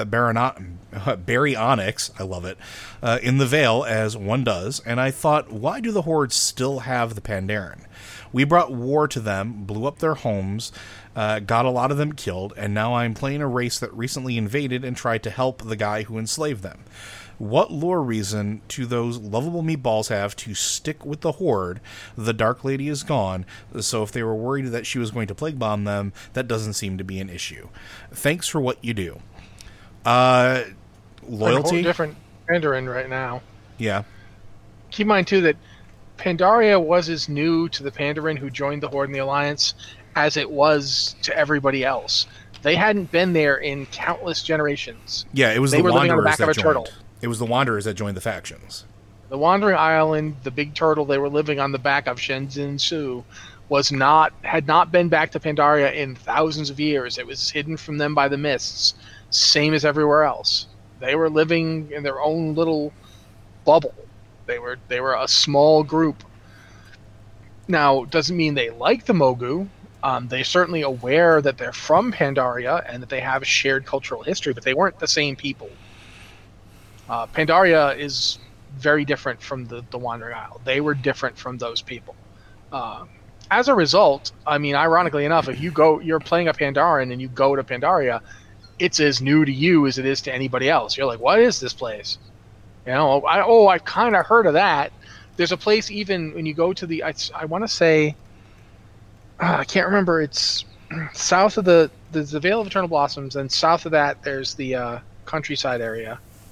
Baryonyx, I love it, in the Vale, as one does, and I thought, why do the Hordes still have the Pandaren? We brought war to them, blew up their homes, got a lot of them killed, and now I'm playing a race that recently invaded and tried to help the guy who enslaved them. What lore reason do those lovable meatballs have to stick with the Horde? The Dark Lady is gone, so if they were worried that she was going to plague bomb them, that doesn't seem to be an issue. Thanks for what you do. Loyalty? A whole different Pandaren right now. Yeah. Keep in mind, too, that Pandaria was as new to the Pandaren who joined the Horde and the Alliance as it was to everybody else. They hadn't been there in countless generations. Yeah, it was they the were living on the Wanderers back of a that turtle. joined. It was the Wanderers that joined the factions. The Wandering Island, the big turtle they were living on the back of, Shenzhen Su, had not been back to Pandaria in thousands of years. It was hidden from them by the mists, same as everywhere else. They were living in their own little bubble. They were a small group. Now, doesn't mean they like the Mogu. They're certainly aware that they're from Pandaria and that they have a shared cultural history, but they weren't the same people. Pandaria is very different from the Wandering Isle. They were different from those people. As a result, I mean, ironically enough, if you're playing a Pandaren and you go to Pandaria, it's as new to you as it is to anybody else. You're like, what is this place? I've kind of heard of that. There's a place even when you go to I want to say, I can't remember. It's south of the Vale of Eternal Blossoms, and south of that there's the countryside area.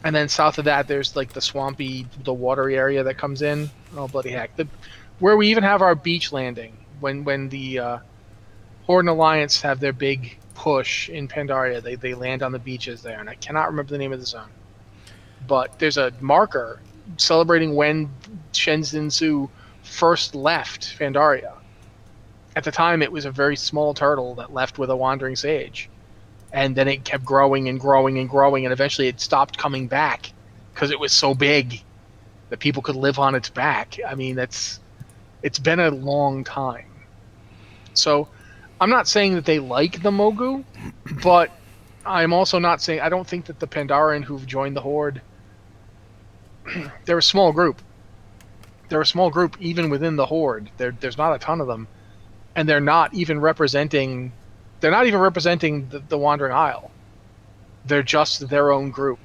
And then south of that, there's like the swampy, the watery area that comes in. Oh, bloody heck. Where we even have our beach landing. When the Horde and Alliance have their big push in Pandaria, they land on the beaches there. And I cannot remember the name of the zone. But there's a marker celebrating when Shenzhen Su first left Pandaria. At the time, it was a very small turtle that left with a wandering sage. And then it kept growing and growing and growing, and eventually it stopped coming back because it was so big that people could live on its back. I mean, it's been a long time. So I'm not saying that they like the Mogu, but I'm also not saying, I don't think that the Pandaren who've joined the Horde, they're a small group. They're a small group even within the Horde. There's not a ton of them. And they're not even representing the Wandering Isle. They're just their own group.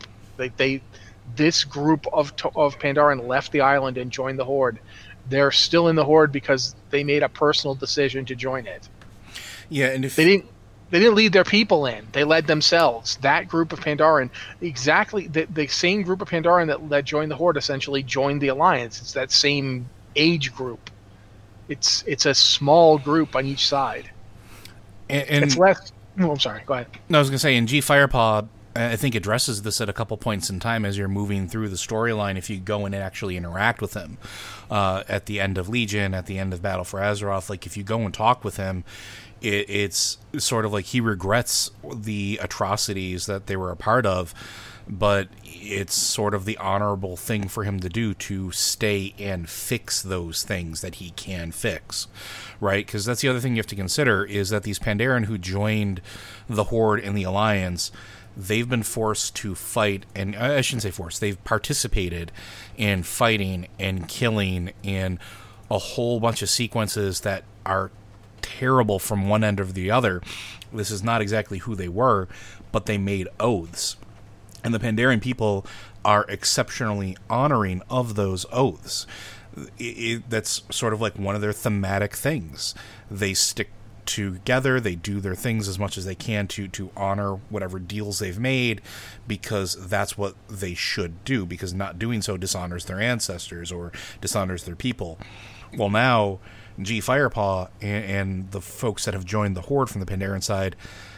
This group of Pandaren left the island and joined the Horde. They're still in the Horde because they made a personal decision to join it. Yeah, and if they didn't lead their people in, they led themselves. That group of Pandaren, exactly the same group of Pandaren that joined the Horde, essentially joined the Alliance. It's that same age group. It's a small group on each side. And it's less. Oh, I'm sorry. Go ahead. No, I was going to say, in G Firepaw, I think addresses this at a couple points in time as you're moving through the storyline. If you go in and actually interact with him at the end of Legion, at the end of Battle for Azeroth, like if you go and talk with him, it's sort of like he regrets the atrocities that they were a part of, but it's sort of the honorable thing for him to do to stay and fix those things that he can fix, right? Because that's the other thing you have to consider, is that these Pandaren who joined the Horde and the Alliance, they've been forced to fight, and I shouldn't say forced, they've participated in fighting and killing in a whole bunch of sequences that are terrible from one end or the other. This is not exactly who they were, but they made oaths. And the Pandaren people are exceptionally honoring of those oaths. That's sort of like one of their thematic things. They stick together, they do their things as much as they can to honor whatever deals they've made, because that's what they should do, because not doing so dishonors their ancestors or dishonors their people. Well, now G Firepaw and the folks that have joined the Horde from the Pandaren side,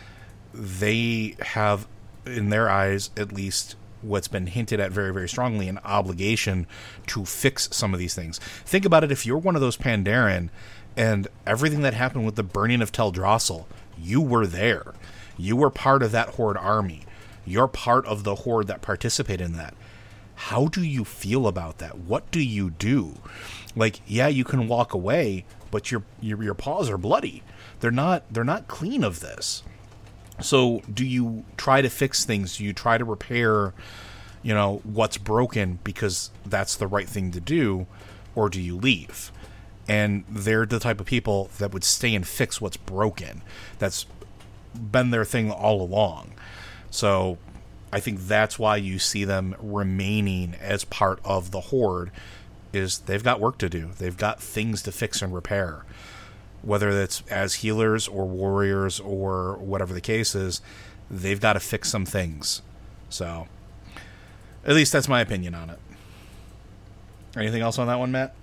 they have, in their eyes at least, what's been hinted at very, very strongly, an obligation to fix some of these things. Think about it, if you're one of those Pandaren and everything that happened with the burning of Teldrassil, you were there. You were part of that Horde army. You're part of the Horde that participated in that. How do you feel about that? What do you do? Like, yeah, you can walk away, but your paws are bloody. They're not clean of this. So do you try to fix things? Do you try to repair, what's broken because that's the right thing to do, or do you leave? And they're the type of people that would stay and fix what's broken. That's been their thing all along. So I think that's why you see them remaining as part of the Horde, is they've got work to do. They've got things to fix and repair. Whether that's as healers or warriors or whatever the case is, they've got to fix some things. So, at least that's my opinion on it. Anything else on that one, Matt?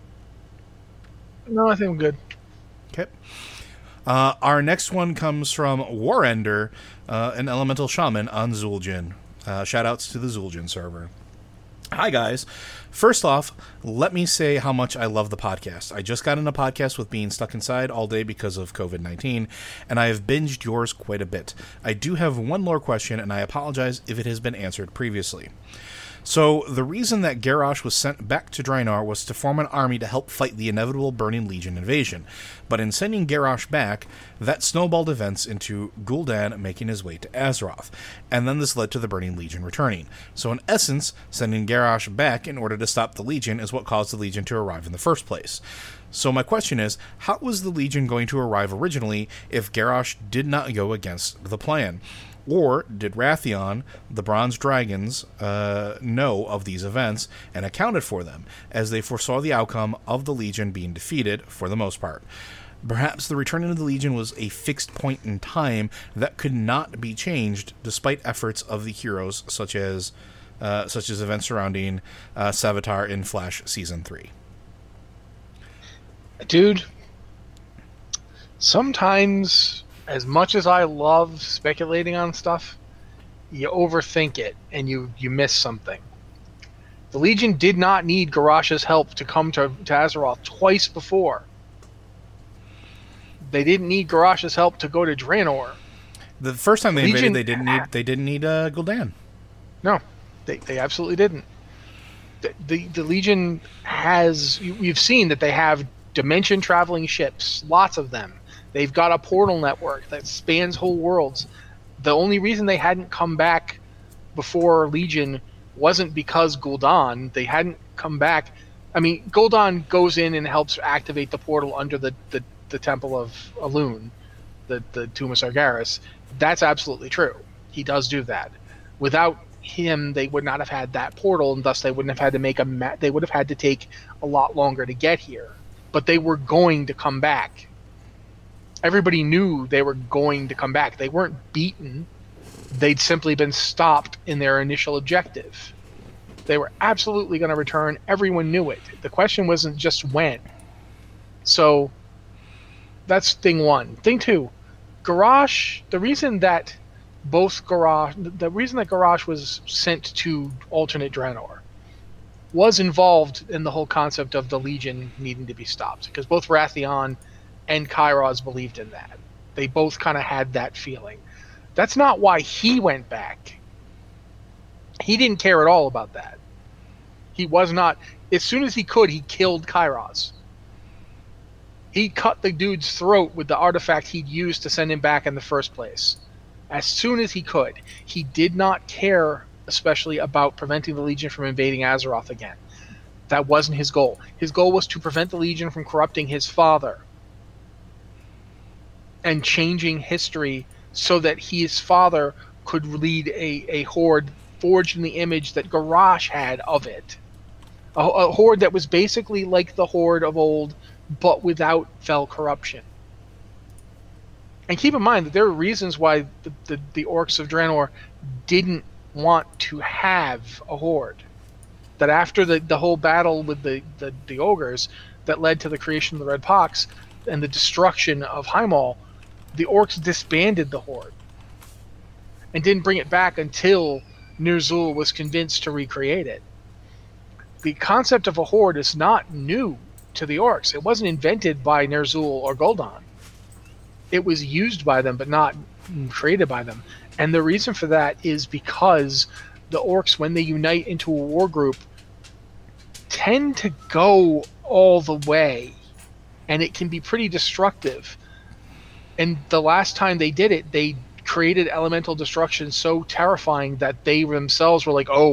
No, I think I'm good. Okay. Our next one comes from Warender, an elemental shaman on Zul'jin. Shoutouts to the Zul'jin server. Hi, guys. First off, let me say how much I love the podcast. I just got in a podcast with being stuck inside all day because of COVID-19, and I have binged yours quite a bit. I do have one more question, and I apologize if it has been answered previously. So, the reason that Garrosh was sent back to Draenor was to form an army to help fight the inevitable Burning Legion invasion. But in sending Garrosh back, that snowballed events into Gul'dan making his way to Azeroth, and then this led to the Burning Legion returning. So in essence, sending Garrosh back in order to stop the Legion is what caused the Legion to arrive in the first place. So my question is, how was the Legion going to arrive originally if Garrosh did not go against the plan? Or did Wrathion, the Bronze Dragons, know of these events and accounted for them, as they foresaw the outcome of the Legion being defeated, for the most part? Perhaps the return of the Legion was a fixed point in time that could not be changed, despite efforts of the heroes such as such as events surrounding Savitar in Flash Season 3. Dude, sometimes, as much as I love speculating on stuff, you overthink it and you miss something. The Legion did not need Garrosh's help to come to Azeroth twice before. They didn't need Garrosh's help to go to Draenor. The first time they invaded, they didn't need Gul'dan. No, they absolutely didn't. The Legion has... You've seen that they have dimension-traveling ships, lots of them. They've got a portal network that spans whole worlds. The only reason they hadn't come back before Legion wasn't because Gul'dan. They hadn't come back. I mean, Gul'dan goes in and helps activate the portal under the Temple of Elune, the Tomb of Sargeras. That's absolutely true. He does do that. Without him, they would not have had that portal, and thus they wouldn't have had to they would have had to take a lot longer to get here. But they were going to come back. Everybody knew they were going to come back. They weren't beaten. They'd simply been stopped in their initial objective. They were absolutely going to return. Everyone knew it. The question wasn't just when. So that's thing one. Thing two, Garrosh, the reason that Garrosh was sent to alternate Draenor was involved in the whole concept of the Legion needing to be stopped, because both Wrathion and Kairos believed in that. They both kind of had that feeling. That's not why he went back. He didn't care at all about that. He was not... As soon as he could, he killed Kairos. He cut the dude's throat with the artifact he'd used to send him back in the first place. As soon as he could. He did not care, especially about preventing the Legion from invading Azeroth again. That wasn't his goal. His goal was to prevent the Legion from corrupting his father and changing history so that his father could lead a horde forged in the image that Garrosh had of it. A horde that was basically like the horde of old, but without fell corruption. And keep in mind that there are reasons why the orcs of Draenor didn't want to have a horde. That after the whole battle with the ogres that led to the creation of the Red Pox and the destruction of Heimdall, the orcs disbanded the horde and didn't bring it back until Ner'zhul was convinced to recreate it. The concept of a horde is not new to the orcs. It wasn't invented by Ner'zhul or Gul'dan. It was used by them, but not created by them. And the reason for that is because the orcs, when they unite into a war group, tend to go all the way, and it can be pretty destructive. And the last time they did it, they created elemental destruction so terrifying that they themselves were like, oh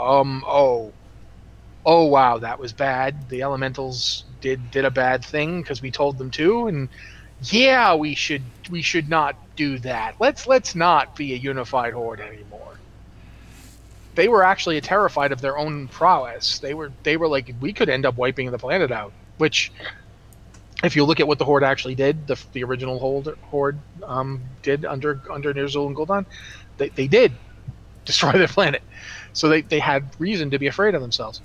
wow, that was bad. The elementals did a bad thing because we told them to, and yeah, we should not do that. Let's not be a unified horde anymore. They were actually terrified of their own prowess. They were like, we could end up wiping the planet out, which, if you look at what the Horde actually did, the original Horde did under Ner'zhul and Gul'dan, they did destroy their planet. So they had reason to be afraid of themselves.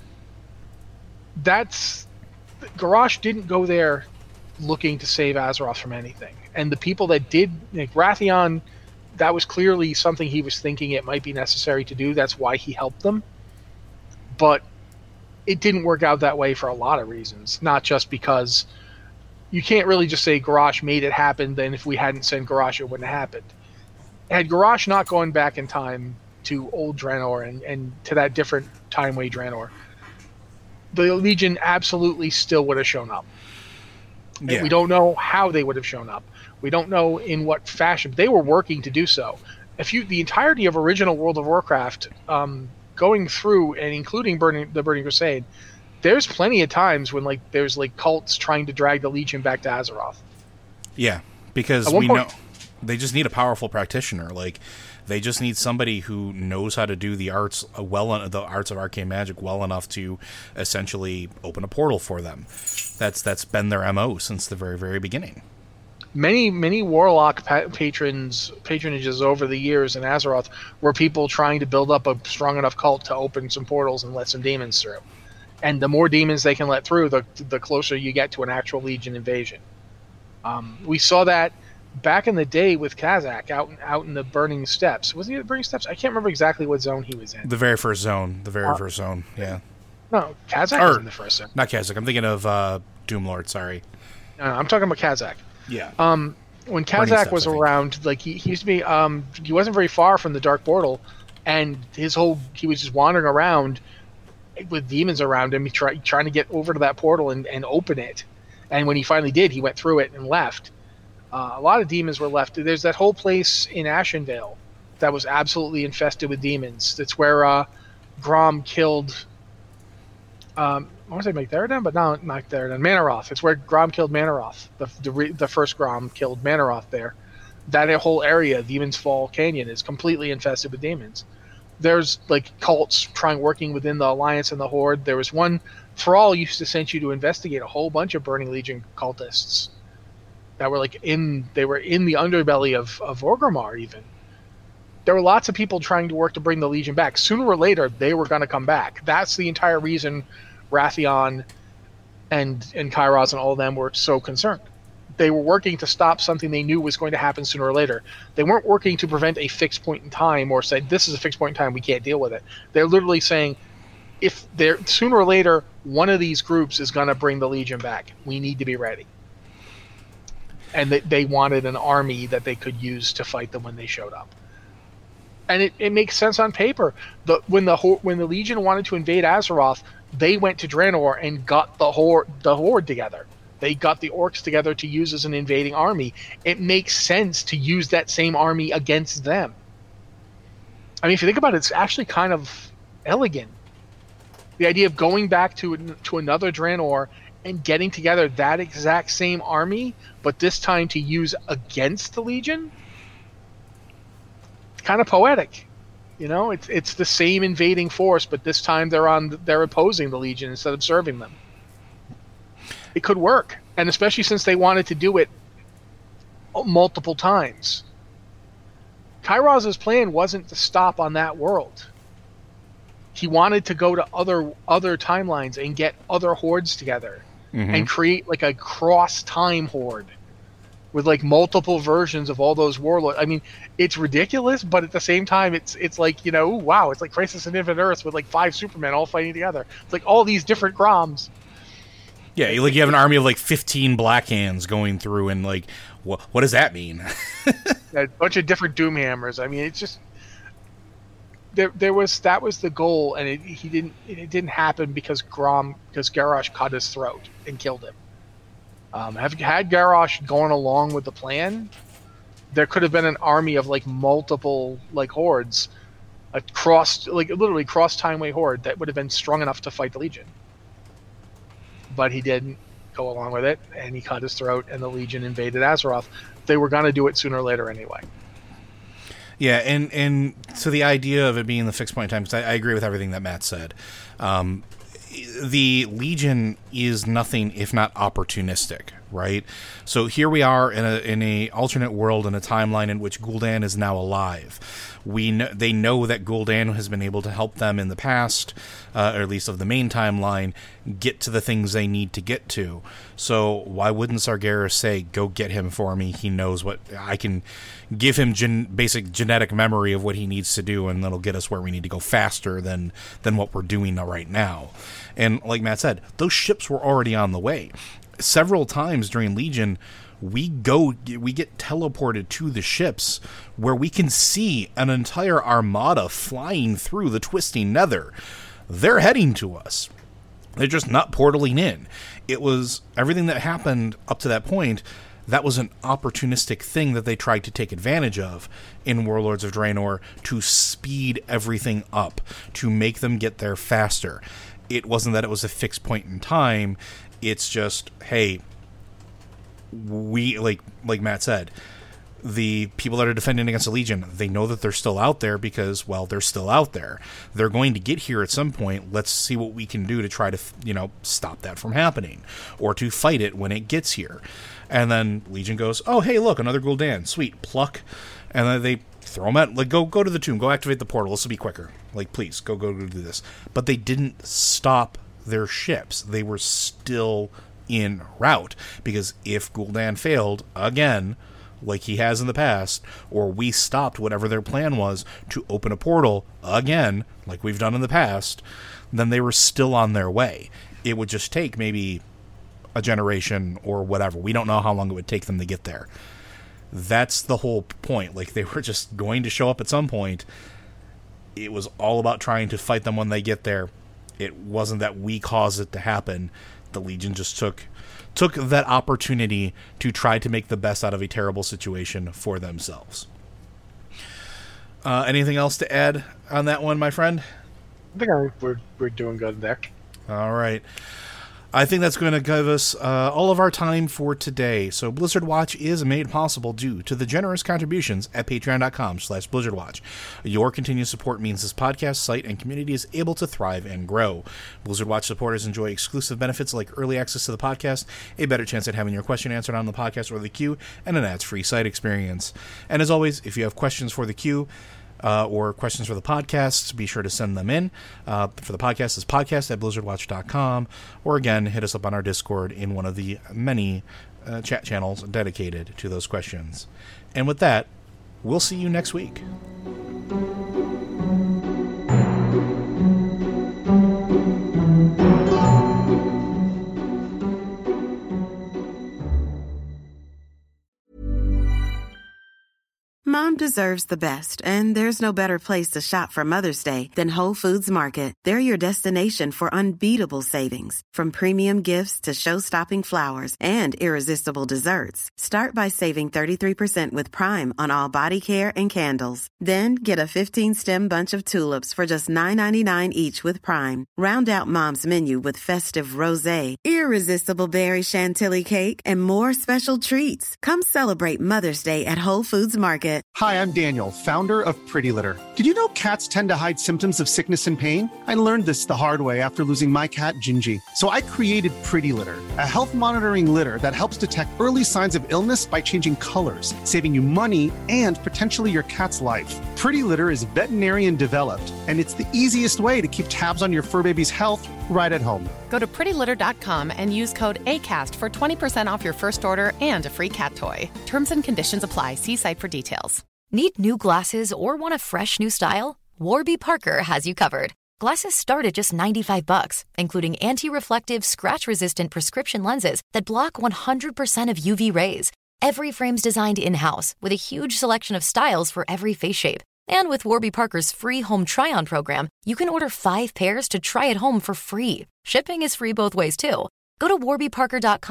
Garrosh didn't go there looking to save Azeroth from anything. And the people that did, like Wrathion, that was clearly something he was thinking it might be necessary to do. That's why he helped them. But it didn't work out that way for a lot of reasons, not just because... You can't really just say Garrosh made it happen, then if we hadn't sent Garrosh, it wouldn't have happened. Had Garrosh not gone back in time to old Draenor and to that different Timeway Draenor, the Legion absolutely still would have shown up. Yeah. We don't know how they would have shown up. We don't know in what fashion. They were working to do so. The entirety of original World of Warcraft, going through and including the Burning Crusade, there's plenty of times when there's cults trying to drag the Legion back to Azeroth. Yeah, because we know they just need a powerful practitioner. They just need somebody who knows how to do the arts the arts of arcane magic well enough to essentially open a portal for them. That's been their MO since the very, very beginning. Many warlock patronages over the years in Azeroth were people trying to build up a strong enough cult to open some portals and let some demons through. And the more demons they can let through, the closer you get to an actual Legion invasion. We saw that back in the day with Kazak out in the Burning Steppes. Was he at the Burning Steppes? I can't remember exactly what zone he was in. The very first zone. Yeah. No, Kazak was in the first zone. Not Kazak. I'm thinking of Doomlord. Sorry. No, I'm talking about Kazak. Yeah. When Kazak was around, like he used to be, he wasn't very far from the Dark Portal, and he was just wandering around with demons around him, trying to get over to that portal and open it. And when he finally did, he went through it and left. A lot of demons were left. There's that whole place in Ashenvale that was absolutely infested with demons. That's where Grom killed. I want to say Magtheridon, but no, not Magtheridon. Manaroth. It's where Grom killed Manaroth. The first Grom killed Manaroth there. That whole area, Demon's Fall Canyon, is completely infested with demons. There's like cults working within the Alliance and the Horde. There was one, Thrall used to send you to investigate a whole bunch of Burning Legion cultists that were in the underbelly of Orgrimmar even. There were lots of people trying to work to bring the Legion back. Sooner or later, they were going to come back. That's the entire reason Wrathion and Kairos and all of them were so concerned. They were working to stop something they knew was going to happen sooner or later. They weren't working to prevent a fixed point in time or say, this is a fixed point in time, we can't deal with it. They're literally saying, if sooner or later, one of these groups is going to bring the Legion back. We need to be ready. And they wanted an army that they could use to fight them when they showed up. And it makes sense on paper. When the Legion wanted to invade Azeroth, they went to Draenor and got the Horde together. They got the Orcs together to use as an invading army. It makes sense to use that same army against them. I mean, if you think about it, it's actually kind of elegant. The idea of going back to another Draenor and getting together that exact same army, but this time to use against the Legion, kind of poetic. You know, it's the same invading force, but this time they're opposing the Legion instead of serving them. It could work, and especially since they wanted to do it multiple times. Kairos' plan wasn't to stop on that world. He wanted to go to other timelines and get other hordes together and create like a cross-time horde with like multiple versions of all those warlords. I mean, it's ridiculous, but at the same time, it's like, you know, wow, it's like Crisis on Infinite Earth with like 5 Supermen all fighting together. It's like all these different Groms. Yeah, like you have an army of like 15 Black Hands going through, and like, what does that mean? A bunch of different Doomhammers. I mean, it's just that was the goal, and it didn't happen because Garrosh cut his throat and killed him. Had Garrosh gone along with the plan, there could have been an army of like multiple like hordes, literally cross timeway horde that would have been strong enough to fight the Legion. But he didn't go along with it, and he cut his throat, and the Legion invaded Azeroth. They were going to do it sooner or later anyway. Yeah, and so the idea of it being the fixed point in time, because I agree with everything that Matt said. The Legion is nothing if not opportunistic, right? So here we are in a alternate world, in a timeline in which Gul'dan is now alive. They know that Gul'dan has been able to help them in the past, or at least of the main timeline, get to the things they need to get to. So why wouldn't Sargeras say, go get him for me? He knows what I can give him basic genetic memory of what he needs to do, and that'll get us where we need to go faster than what we're doing right now. And like Matt said, those ships were already on the way. Several times during Legion, we get teleported to the ships where we can see an entire armada flying through the twisting nether. They're heading to us. They're just not portaling in. It was everything that happened up to that point. That was an opportunistic thing that they tried to take advantage of in Warlords of Draenor to speed everything up, to make them get there faster. It wasn't that it was a fixed point in time. It's just, hey, we, like Matt said, The people that are defending against the Legion, they know that they're still out there because, well, they're still out there. They're going to get here at some point. Let's see what we can do to try to, stop that from happening or to fight it when it gets here. And then Legion goes, oh, hey, look, another Gul'dan. Sweet, pluck. And then they throw them at, go to the tomb, go activate the portal. This will be quicker. Please, go do this. But they didn't stop their ships. They were still en route because if Gul'dan failed again, like he has in the past, or we stopped whatever their plan was to open a portal again, like we've done in the past, then they were still on their way. It would just take maybe a generation or whatever. We don't know how long it would take them to get there. That's the whole point. They were just going to show up at some point. It was all about trying to fight them when they get there. It wasn't that we caused it to happen. The Legion just took that opportunity to try to make the best out of a terrible situation for themselves. Anything else to add on that one, my friend? I think we're doing good there. All right. I think that's going to give us all of our time for today. So Blizzard Watch is made possible due to the generous contributions at patreon.com/BlizzardWatch. Your continued support means this podcast, site, and community is able to thrive and grow. Blizzard Watch supporters enjoy exclusive benefits like early access to the podcast, a better chance at having your question answered on the podcast or the queue, and an ads-free site experience. And as always, if you have questions for the queue, or questions for the podcast, be sure to send them in. For the podcast, it's podcast@blizzardwatch.com. Or again, hit us up on our Discord in one of the many chat channels dedicated to those questions. And with that, we'll see you next week. Mom deserves the best, and there's no better place to shop for Mother's Day than Whole Foods Market. They're your destination for unbeatable savings, from premium gifts to show-stopping flowers and irresistible desserts. Start by saving 33% with Prime on all body care and candles. Then get a 15-stem bunch of tulips for just $9.99 each with Prime. Round out Mom's menu with festive rosé, irresistible berry chantilly cake, and more special treats. Come celebrate Mother's Day at Whole Foods Market. Hi, I'm Daniel, founder of Pretty Litter. Did you know cats tend to hide symptoms of sickness and pain? I learned this the hard way after losing my cat, Gingy. So I created Pretty Litter, a health monitoring litter that helps detect early signs of illness by changing colors, saving you money and potentially your cat's life. Pretty Litter is veterinarian developed, and it's the easiest way to keep tabs on your fur baby's health right at home. Go to prettylitter.com and use code ACAST for 20% off your first order and a free cat toy. Terms and conditions apply. See site for details. Need new glasses or want a fresh new style? Warby Parker has you covered. Glasses start at just $95, including anti-reflective, scratch-resistant prescription lenses that block 100% of UV rays. Every frame's designed in-house with a huge selection of styles for every face shape. And with Warby Parker's free home try-on program, you can order 5 pairs to try at home for free. Shipping is free both ways, too. Go to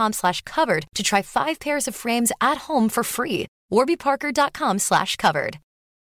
warbyparker.com/covered to try 5 pairs of frames at home for free. warbyparker.com/covered.